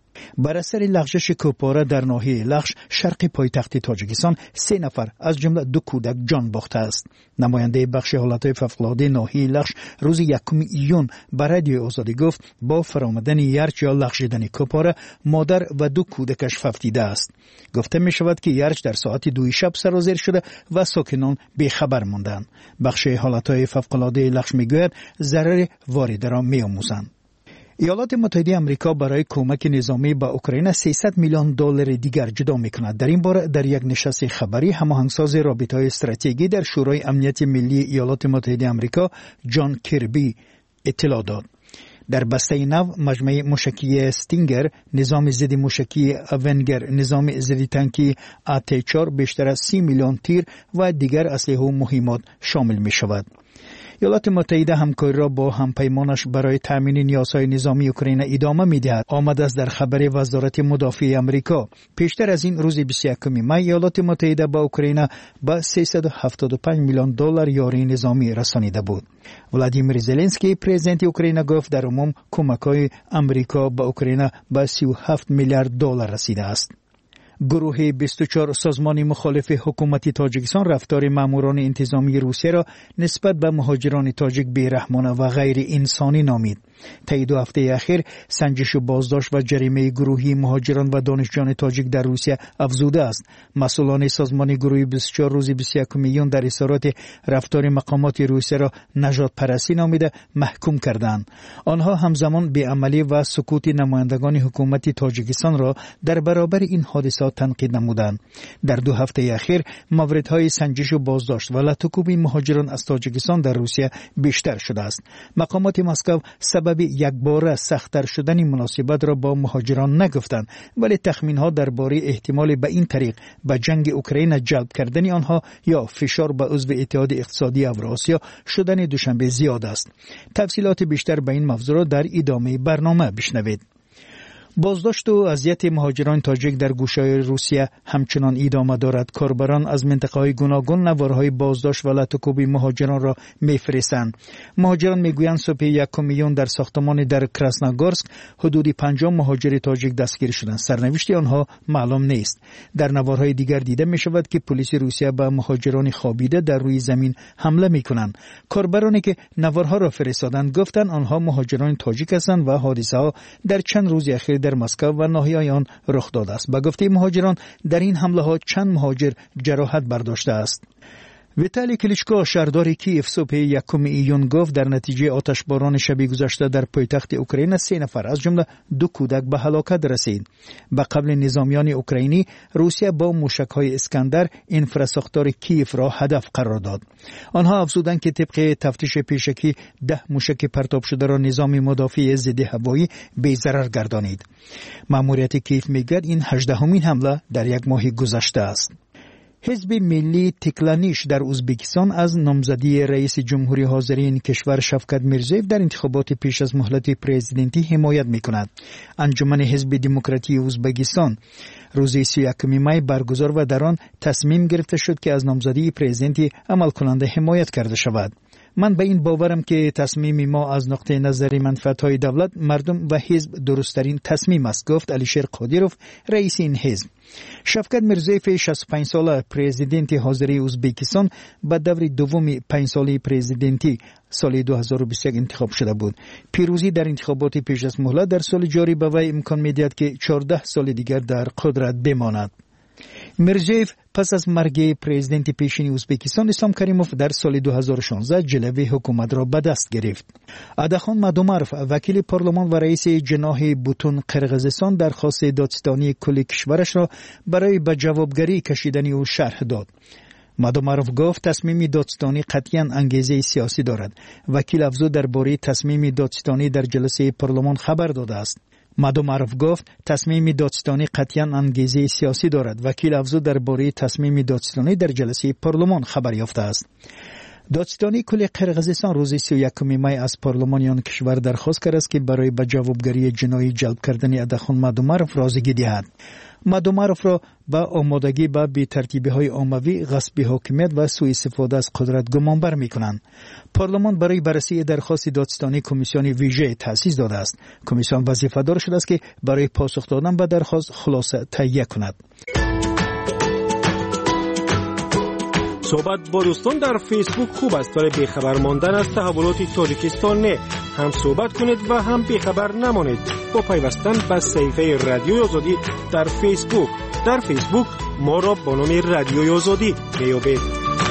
بر اثر لغزش کوپاره در ناحیه لغش شرق پایتخت تاجیکستان 3 نفر از جمله 2 کودک جان باخته است. نماینده بخش حالات فوق‌العاده ناحیه لغش روز 1 ایون به رادیو آزادی گفت با فرآمدن یرچ یا لغزیدن کوپاره مادر و 2 کودکش فوتیده است. گفته می شود که یرچ در ساعت 2 شب سرازیر شده و ساکنان بیخبر ماندند. بخش حالات فوق‌العاده لغش میگوید ضرر وارده را می‌آموزند. ایالات متحده آمریکا برای کمک نظامی به اوکراین $300 میلیون دیگر جدا می‌کند. در این باره در یک نشست خبری هماهنگساز رابطه‌های استراتژیکی در شورای امنیت ملی ایالات متحده آمریکا جان کربی اطلاع داد. در بسته نو مجموعه موشکی استینگر، نظام ضد موشکی اونگر، نظام ضد تانکی AT4 بیشتر از 30 میلیون تیر و دیگر اسلحه و مهمات شامل می‌شود. ایالات متحده همکاری را با همپیمانش برای تامین نیازهای نظامی اوکراین ادامه می‌دهد. آمده است در خبر وزارت مدافع آمریکا. پیشتر از این روز 21 می ایالات متحده با اوکراین با $375 میلیون یاری نظامی رسانیده بود. ولادیمیر زلنسکی پرزیدنت اوکراین گفت در عموم کمک‌های آمریکا با اوکراین با $37 میلیارد رسیده است. گروه 24 سازمان مخالف حکومت تاجیکستان رفتار ماموران انتظامی روسیه را نسبت به مهاجران تاجیک بیرحمانه و غیر انسانی نامید. طی 2 هفته اخیر سنجش و بازداشت و جریمه گروهی مهاجران و دانشجویان تاجیک در روسیه افزوده است. مسئولان سازمان گروه 24 روز 21 میون در اظهارات رفتار مقامات روسیه را نژاد پرستی نامیده محکوم کردند. آنها همزمان بی‌عملی و سکوت نمایندگان حکومت تاجیکستان را در برابر این حادثات تنقید نمودند. در 2 هفته اخیر موردهای سنجش و بازداشت و لطکوب مهاجران از تاجیکستان در روسیه بیشتر شده است. مقامات مسکو سبب یکباره سخت‌تر شدن مناسبت را با مهاجران نگفتند، ولی تخمین‌ها درباره احتمال به این طریق به جنگ اوکراین جلب کردن آنها یا فشار به عضو اتحاد اقتصادی اوراسیا شدن دوشنبه زیاد است. تفصیلات بیشتر به این موضوع را در ادامه برنامه بشنوید. بازداشت و اذیت مهاجران تاجیک در گوشه‌های روسیه همچنان ادامه دارد. کاربران از منطقه‌های گوناگون نوارهای بازداشت و لطکوب مهاجران را می‌فرستند. مهاجران می‌گویند صبح 1 میون در ساختمان در کراسنوگورسک حدود 50 مهاجر تاجیک دستگیر شدند. سرنوشت آنها معلوم نیست. در نوارهای دیگر دیده می‌شود که پلیس روسیه به مهاجران خوابیده در روی زمین حمله می‌کنند. کاربرانی که نوارها را فرستادند گفتند آنها مهاجران تاجیک هستند و حادثه‌ها در چند روز اخیر در مسکو و ناحیه آن رخ داده است. به گفته مهاجران در این حمله ها چند مهاجر جراحت برداشته است. ویتالی کلیچکو شهردار کیف صبح 1 ایون گفت در نتیجه آتشباران شب گذشته در پایتخت اوکراین 3 نفر از جمله 2 کودک به هلاکت رسید. به قبل نظامیان اوکراینی روسیه با موشک‌های اسکندر انفراساختار کیف را هدف قرار داد. آنها افزودند که طبق تفتیش پیشکی 10 موشک پرتاب شده را نظام مدافع ضد هوایی بی‌ضرر گردانید. ماموریت کیف میگوید این 18مین حمله در 1 ماه گذشته است. حزب ملی تکلانیش در ازبکستان از نامزدی رئیس جمهوری حاضر این کشور شفقت میرزیف در انتخابات پیش از مهلت پرزیدنتی حمایت می‌کند. انجمن حزب دموکراتی ازبکستان روز 31 می برگزار و در آن تصمیم گرفته شد که از نامزدی پرزیدنتی عمل کننده حمایت کرده شود. من به این باورم که تصمیم ما از نقطه نظر منفعت‌های دولت، مردم و حزب درست‌ترین تصمیم است، گفت علیشیر قادیروف رئیس این حزب. شفقت میرزیف 65 ساله پرزیدنت حاضر ازبکستان به دور دوم 5 ساله پرزیدنتی سال 2021 انتخاب شده بود. پیروزی در انتخابات پیش از مهلت در سال جاری به وی امکان می‌دهد که 14 سال دیگر در قدرت بماند. میرزیف پس از مرگ پرزیدنت پیشین ازبکستان اسلام کریموف در سال 2016 جلوه حکومت را به دست گرفت. ادخان مادومارف وکیل پارلمان و رئیس جناح بوتون قرقیزستان درخواست دادستانی کل کشورش را برای به جوابگری کشیدن او شرح داد. مادوماروف گفت تصمیم دادستانی قطعاً انگیزه سیاسی دارد. وکیل افزود درباره تصمیم دادستانی در جلسه پارلمان خبر داده است. مادوماروف گفت تصمیم دادستانی قطعاً انگیزه سیاسی دارد. وکیل افزود درباره تصمیم دادستانی در جلسه پارلمان خبر یافته است. دادستانی کل قرقیزستان روز 31 می از پارلمانیان کشور درخواست کرده است که برای به جوابگری جنایی جلب کردن ادخون مادوماروف رازیگی دهد. مادوماروف را با آمادگی به بی‌ترتیبی‌های عمومی، غصب حاکمیت و سوء استفاده از قدرت گمانبر می‌کنند. پارلمان برای بررسی درخواست دادستانی کمیسیون ویژه تأسیس داده است. کمیسیون وظیفه‌دار شده است که برای پاسخ دادن به درخواست خلاصه تهیه کند. صحبت با دوستان در فیسبوک خوب است، ولی بیخبر ماندن از تحولات تاجیکستان نه. هم صحبت کنید و هم بیخبر نمانید با پیوستن به صفحه رادیوی آزادی در فیسبوک. در فیسبوک ما را با نام رادیوی آزادی بیابید.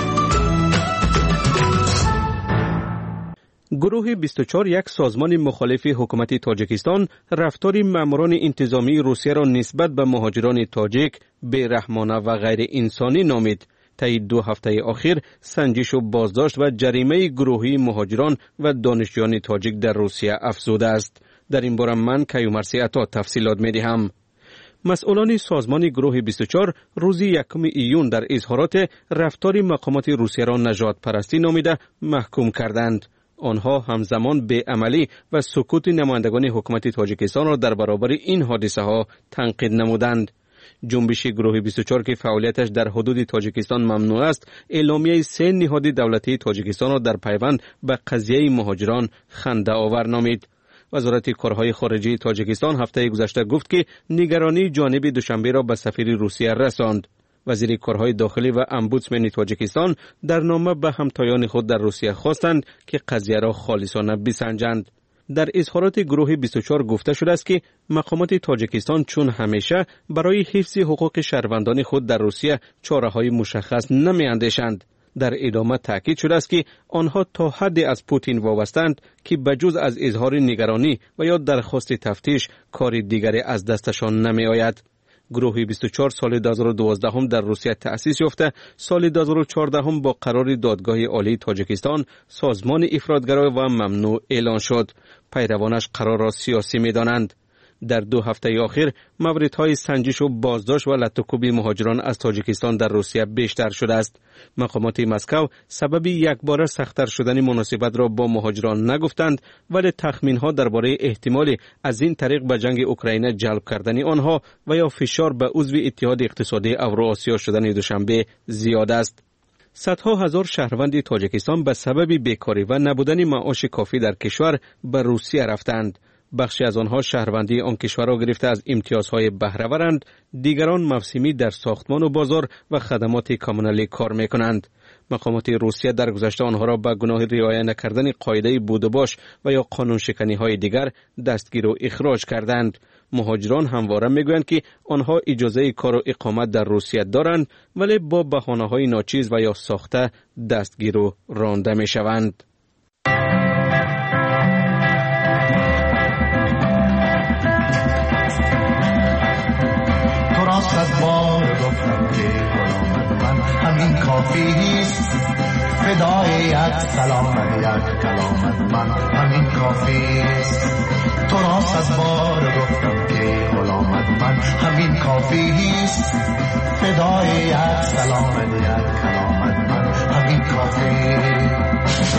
گروه 24 یک سازمان مخالف حکومت تاجیکستان رفتار ماموران انتظامی روسیه را نسبت به مهاجران تاجیک بی‌رحمانه و غیر انسانی نامید. طی 2 هفته اخیر سنجش و بازداشت و جریمه گروهی مهاجران و دانشجویان تاجیک در روسیه افزوده است. در این باره من کیومرثی عطا تفصیلات می‌دهم. مسئولان سازمان گروه 24 روز 1 ایون در اظهارات رفتار مقامات روسیه را نژاد پرستی نامیده محکوم کردند. آنها همزمان بی‌عملی و سکوت نمایندگان حکومت تاجیکستان را در برابر این حادثه ها تنقید نمودند. جنبش گروه 24 که فعالیتش در حدود تاجیکستان ممنوع است، اعلامیه 3 نهاد دولتی تاجیکستان را در پیوند به قضیه مهاجران خنده آور نامید. وزارت کارهای خارجه تاجیکستان هفته گذشته گفت که نگرانی جانب دوشنبه را به سفیر روسیه رساند. وزیر کارهای داخلی و امبودسمن تاجیکستان در نامه به همتایان خود در روسیه خواستند که قضیه را خالصانه بسنجند. در اظهارات گروه 24 گفته شده است که مقامات تاجیکستان چون همیشه برای حفظ حقوق شهروندان خود در روسیه چاره‌های مشخص نمی‌اندیشند. در ادامه تاکید شده است که آنها تا حدی از پوتین وابستند که بجز از اظهار نگرانی و یا درخواست تفتیش کار دیگری از دستشان نمی‌آید. گروه 24 سال 2012 در روسیه تأسیس یافته، سال 2014 با قرار دادگاه عالی تاجیکستان سازمان افراطگرا و ممنوع اعلان شد. پیروانش قرار را سیاسی می‌دانند. در 2 هفته اخیر موردهای سنجش و بازداشت و لطوکوب مهاجران از تاجیکستان در روسیه بیشتر شده است. مقامات مسکو سبب یکباره سخت‌تر شدن مناسبت را با مهاجران نگفتند، ولی تخمین‌ها درباره احتمال از این طریق به جنگ اوکراین جلب کردن آنها و یا فشار به عضو اتحاد اقتصادی اوراسیا شدن دوشنبه زیاد است. صدها هزار شهروند تاجیکستان به سبب بیکاری و نبودن معاش کافی در کشور به روسیه رفتند. بخشی از آنها شهروندی آن کشور را گرفته از امتیازهای بهره‌ورند، دیگران موسمی در ساختمان و بازار و خدمات کامونالی کار می‌کنند. مقامات روسیه در گذشته آنها را به گناه رعایت نکردن قاعده بود و باش و یا قانون شکنی‌های دیگر دستگیر و اخراج کردند. مهاجران همواره میگویند که آنها اجازه کار و اقامت در روسیه دارند، ولی با بهانه‌های ناچیز و یا ساخته دستگیر و رانده می‌شوند. از بار گفتم که غلامت من همین کافیست، فدای یک سلامت یک کلامت من همین کافیست. تو راست از بار گفتم که غلامت من همین کافیست، فدای یک سلامت یک کلامت من همین کافیست.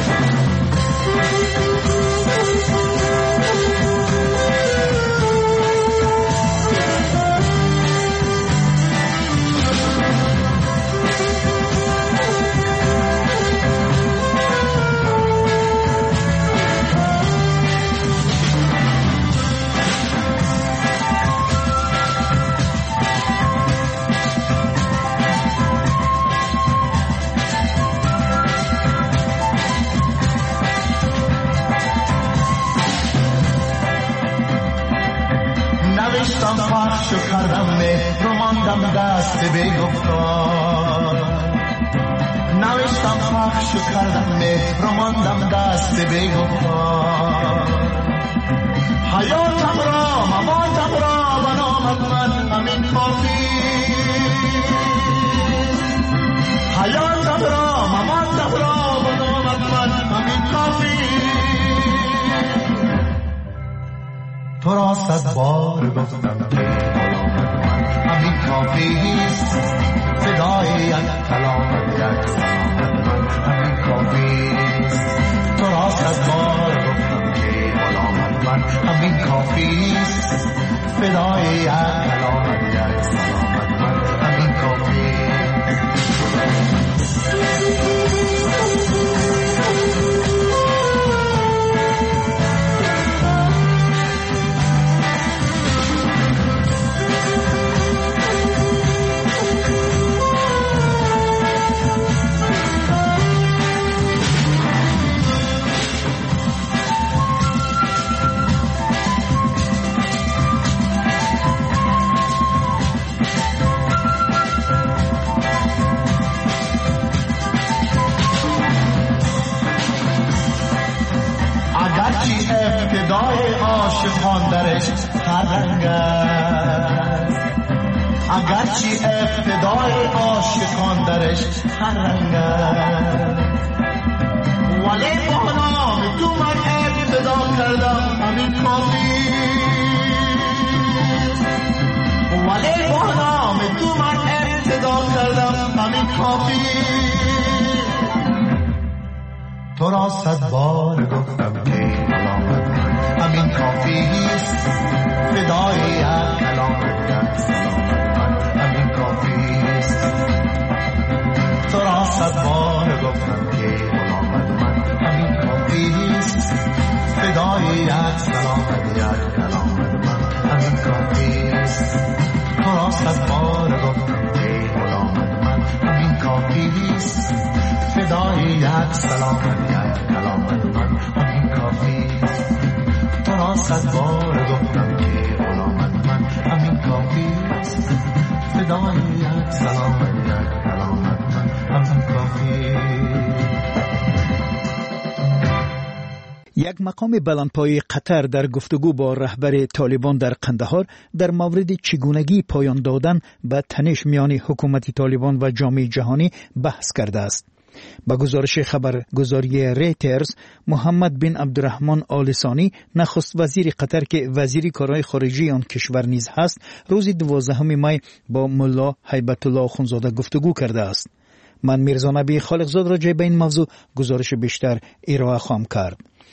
پخش کردم مهر رو ماندم دست بیگفتار، نوشتم پخش کردم مهر رو ماندم دست بیگفتار. حیاتم را مماتم را بنامت من همین کافی، حیاتم تو را 100 بار گفتم که غلامت من همین کافیست فدای یک کلامت یک سلامت من همین کافیست تو را 100 بار گفتم که غلامت من همین کافیست فدای یک کلامت یک سلامت من همین کافیست ابتدای عاشقان درش هر رنگ است اگرچه ابتدای عاشقان درش هر رنگ است ولی با نام تو من ابتدا کردم همین کافی ولی با نام تو من ابتدا کردم همین کافی تو را 100 بار گفتم که همین کافیست فدای یک کلامت یک سلامت من همین کافیست تو را 100 بار گفتم که غلامت من همین کافیست فدای یک سلامت یک کلامت من همین کافیست تو را 100 بار گفتم که غلامت من همین کافیست فدای یک سلامت یک کلامت من همین کافیست تو را 100 بار گفتم که غلامت من همین کافیست فدای یک سلامت یک کلامت من همین کافیست. یک مقام بلندپایه قطر در گفتگو با رهبر طالبان در قندهار در مورد چگونگی پایان دادن به تنش میان حکومت طالبان و جامعه جهانی بحث کرده است. با گزارش خبرگزاری ریترز، محمد بن عبدالرحمن آل ثانی نخست وزیر قطر که وزیر کارهای خارجی آن کشور نیز هست، روز 12 می با ملا هیبت الله آخوندزاده گفتگو کرده است. من میرزا نبی خالقزاد راجع به این موضوع گزارش بیشتر ارائه خواهم کرد.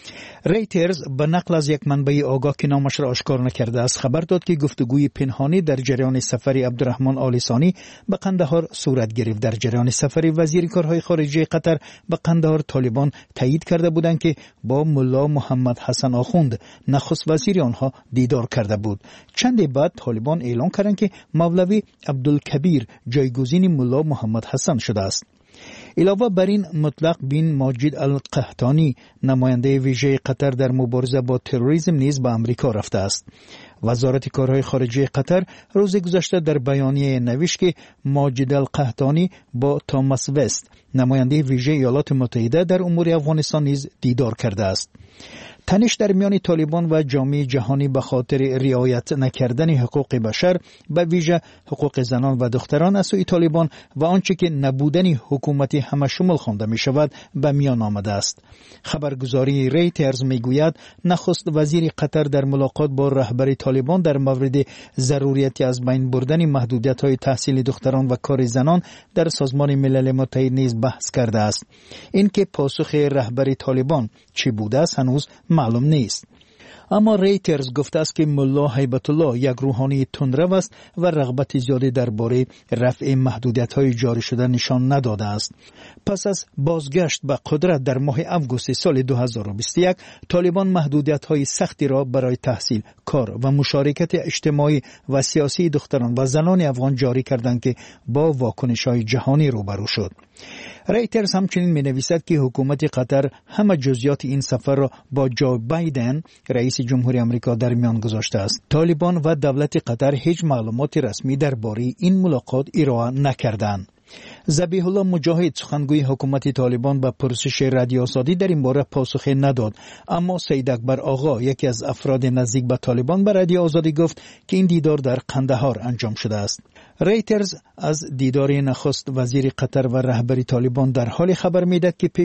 ریترز به نقل از یک منبع آگاه که نامش را آشکار نکرده است خبر داد که گفتگوی پنهانی در جریان سفر عبدالرحمن آل ثانی به قندهار صورت گرفت. در جریان سفر وزیر کارهای خارجی قطر به قندهار طالبان تایید کرده بودند که با ملا محمد حسن آخوند نخست وزیر آنها دیدار کرده بود. چند بعد طالبان اعلام کردند که مولوی عبدالکبیر جایگزین ملا محمد حسن شده است. علاوه بر این مطلق بن ماجد القحطانی نماینده ویژه قطر در مبارزه با تروریسم نیز به امریکا رفته است. وزارت کارهای خارجه قطر روز گذشته در بیانیه نوشت که ماجد القحطانی با توماس وست نماینده ویژه ایالات متحده در امور افغانستان نیز دیدار کرده است. تنش در میان طالبان و جامعه جهانی به خاطر رعایت نکردن حقوق بشر به ویژه حقوق زنان و دختران از سوی طالبان و آنچه که نبودن حکومتی همه شمول خوانده می شود به میان آمده است. خبرگزاری ریترز می گوید نخست وزیر قطر در ملاقات با رهبر طالبان در مورد ضروریت از بین بردن محدودیت های تحصیل دختران و کار زنان در سازمان ملل متحد نیز بحث کرده است. اینکه پاسخ رهبر طالبان چی بوده است هنوز معلوم نیست. اما ریترز گفته است که ملا هیبت الله یک روحانی تندرو است و رغبت زیادی درباره رفع محدودیت‌های جاری شده نشان نداده است. پس از بازگشت به قدرت در ماه آگوست سال 2021 طالبان محدودیت‌های سختی را برای تحصیل، کار و مشارکت اجتماعی و سیاسی دختران و زنان افغان جاری کردند که با واکنش‌های جهانی روبرو شد. ریترز همچنین می‌نویسد که حکومت قطر همه جزئیات این سفر را با جو بایدن رئیس جمهوری آمریکا در میان گذاشته است. طالبان و دولت قطر هیچ معلومات رسمی درباره این ملاقات ارائه نکردند. ذبیح الله مجاهد سخنگوی حکومت طالبان به پرسش رادیو آزادی در این باره پاسخ نداد، اما سید اکبر آقا یکی از افراد نزدیک به طالبان به رادیو آزادی گفت که این دیدار در قندهار انجام شده است. ریترز از دیدار نخست وزیر قطر و رهبر طالبان در حال خبر می‌دهد که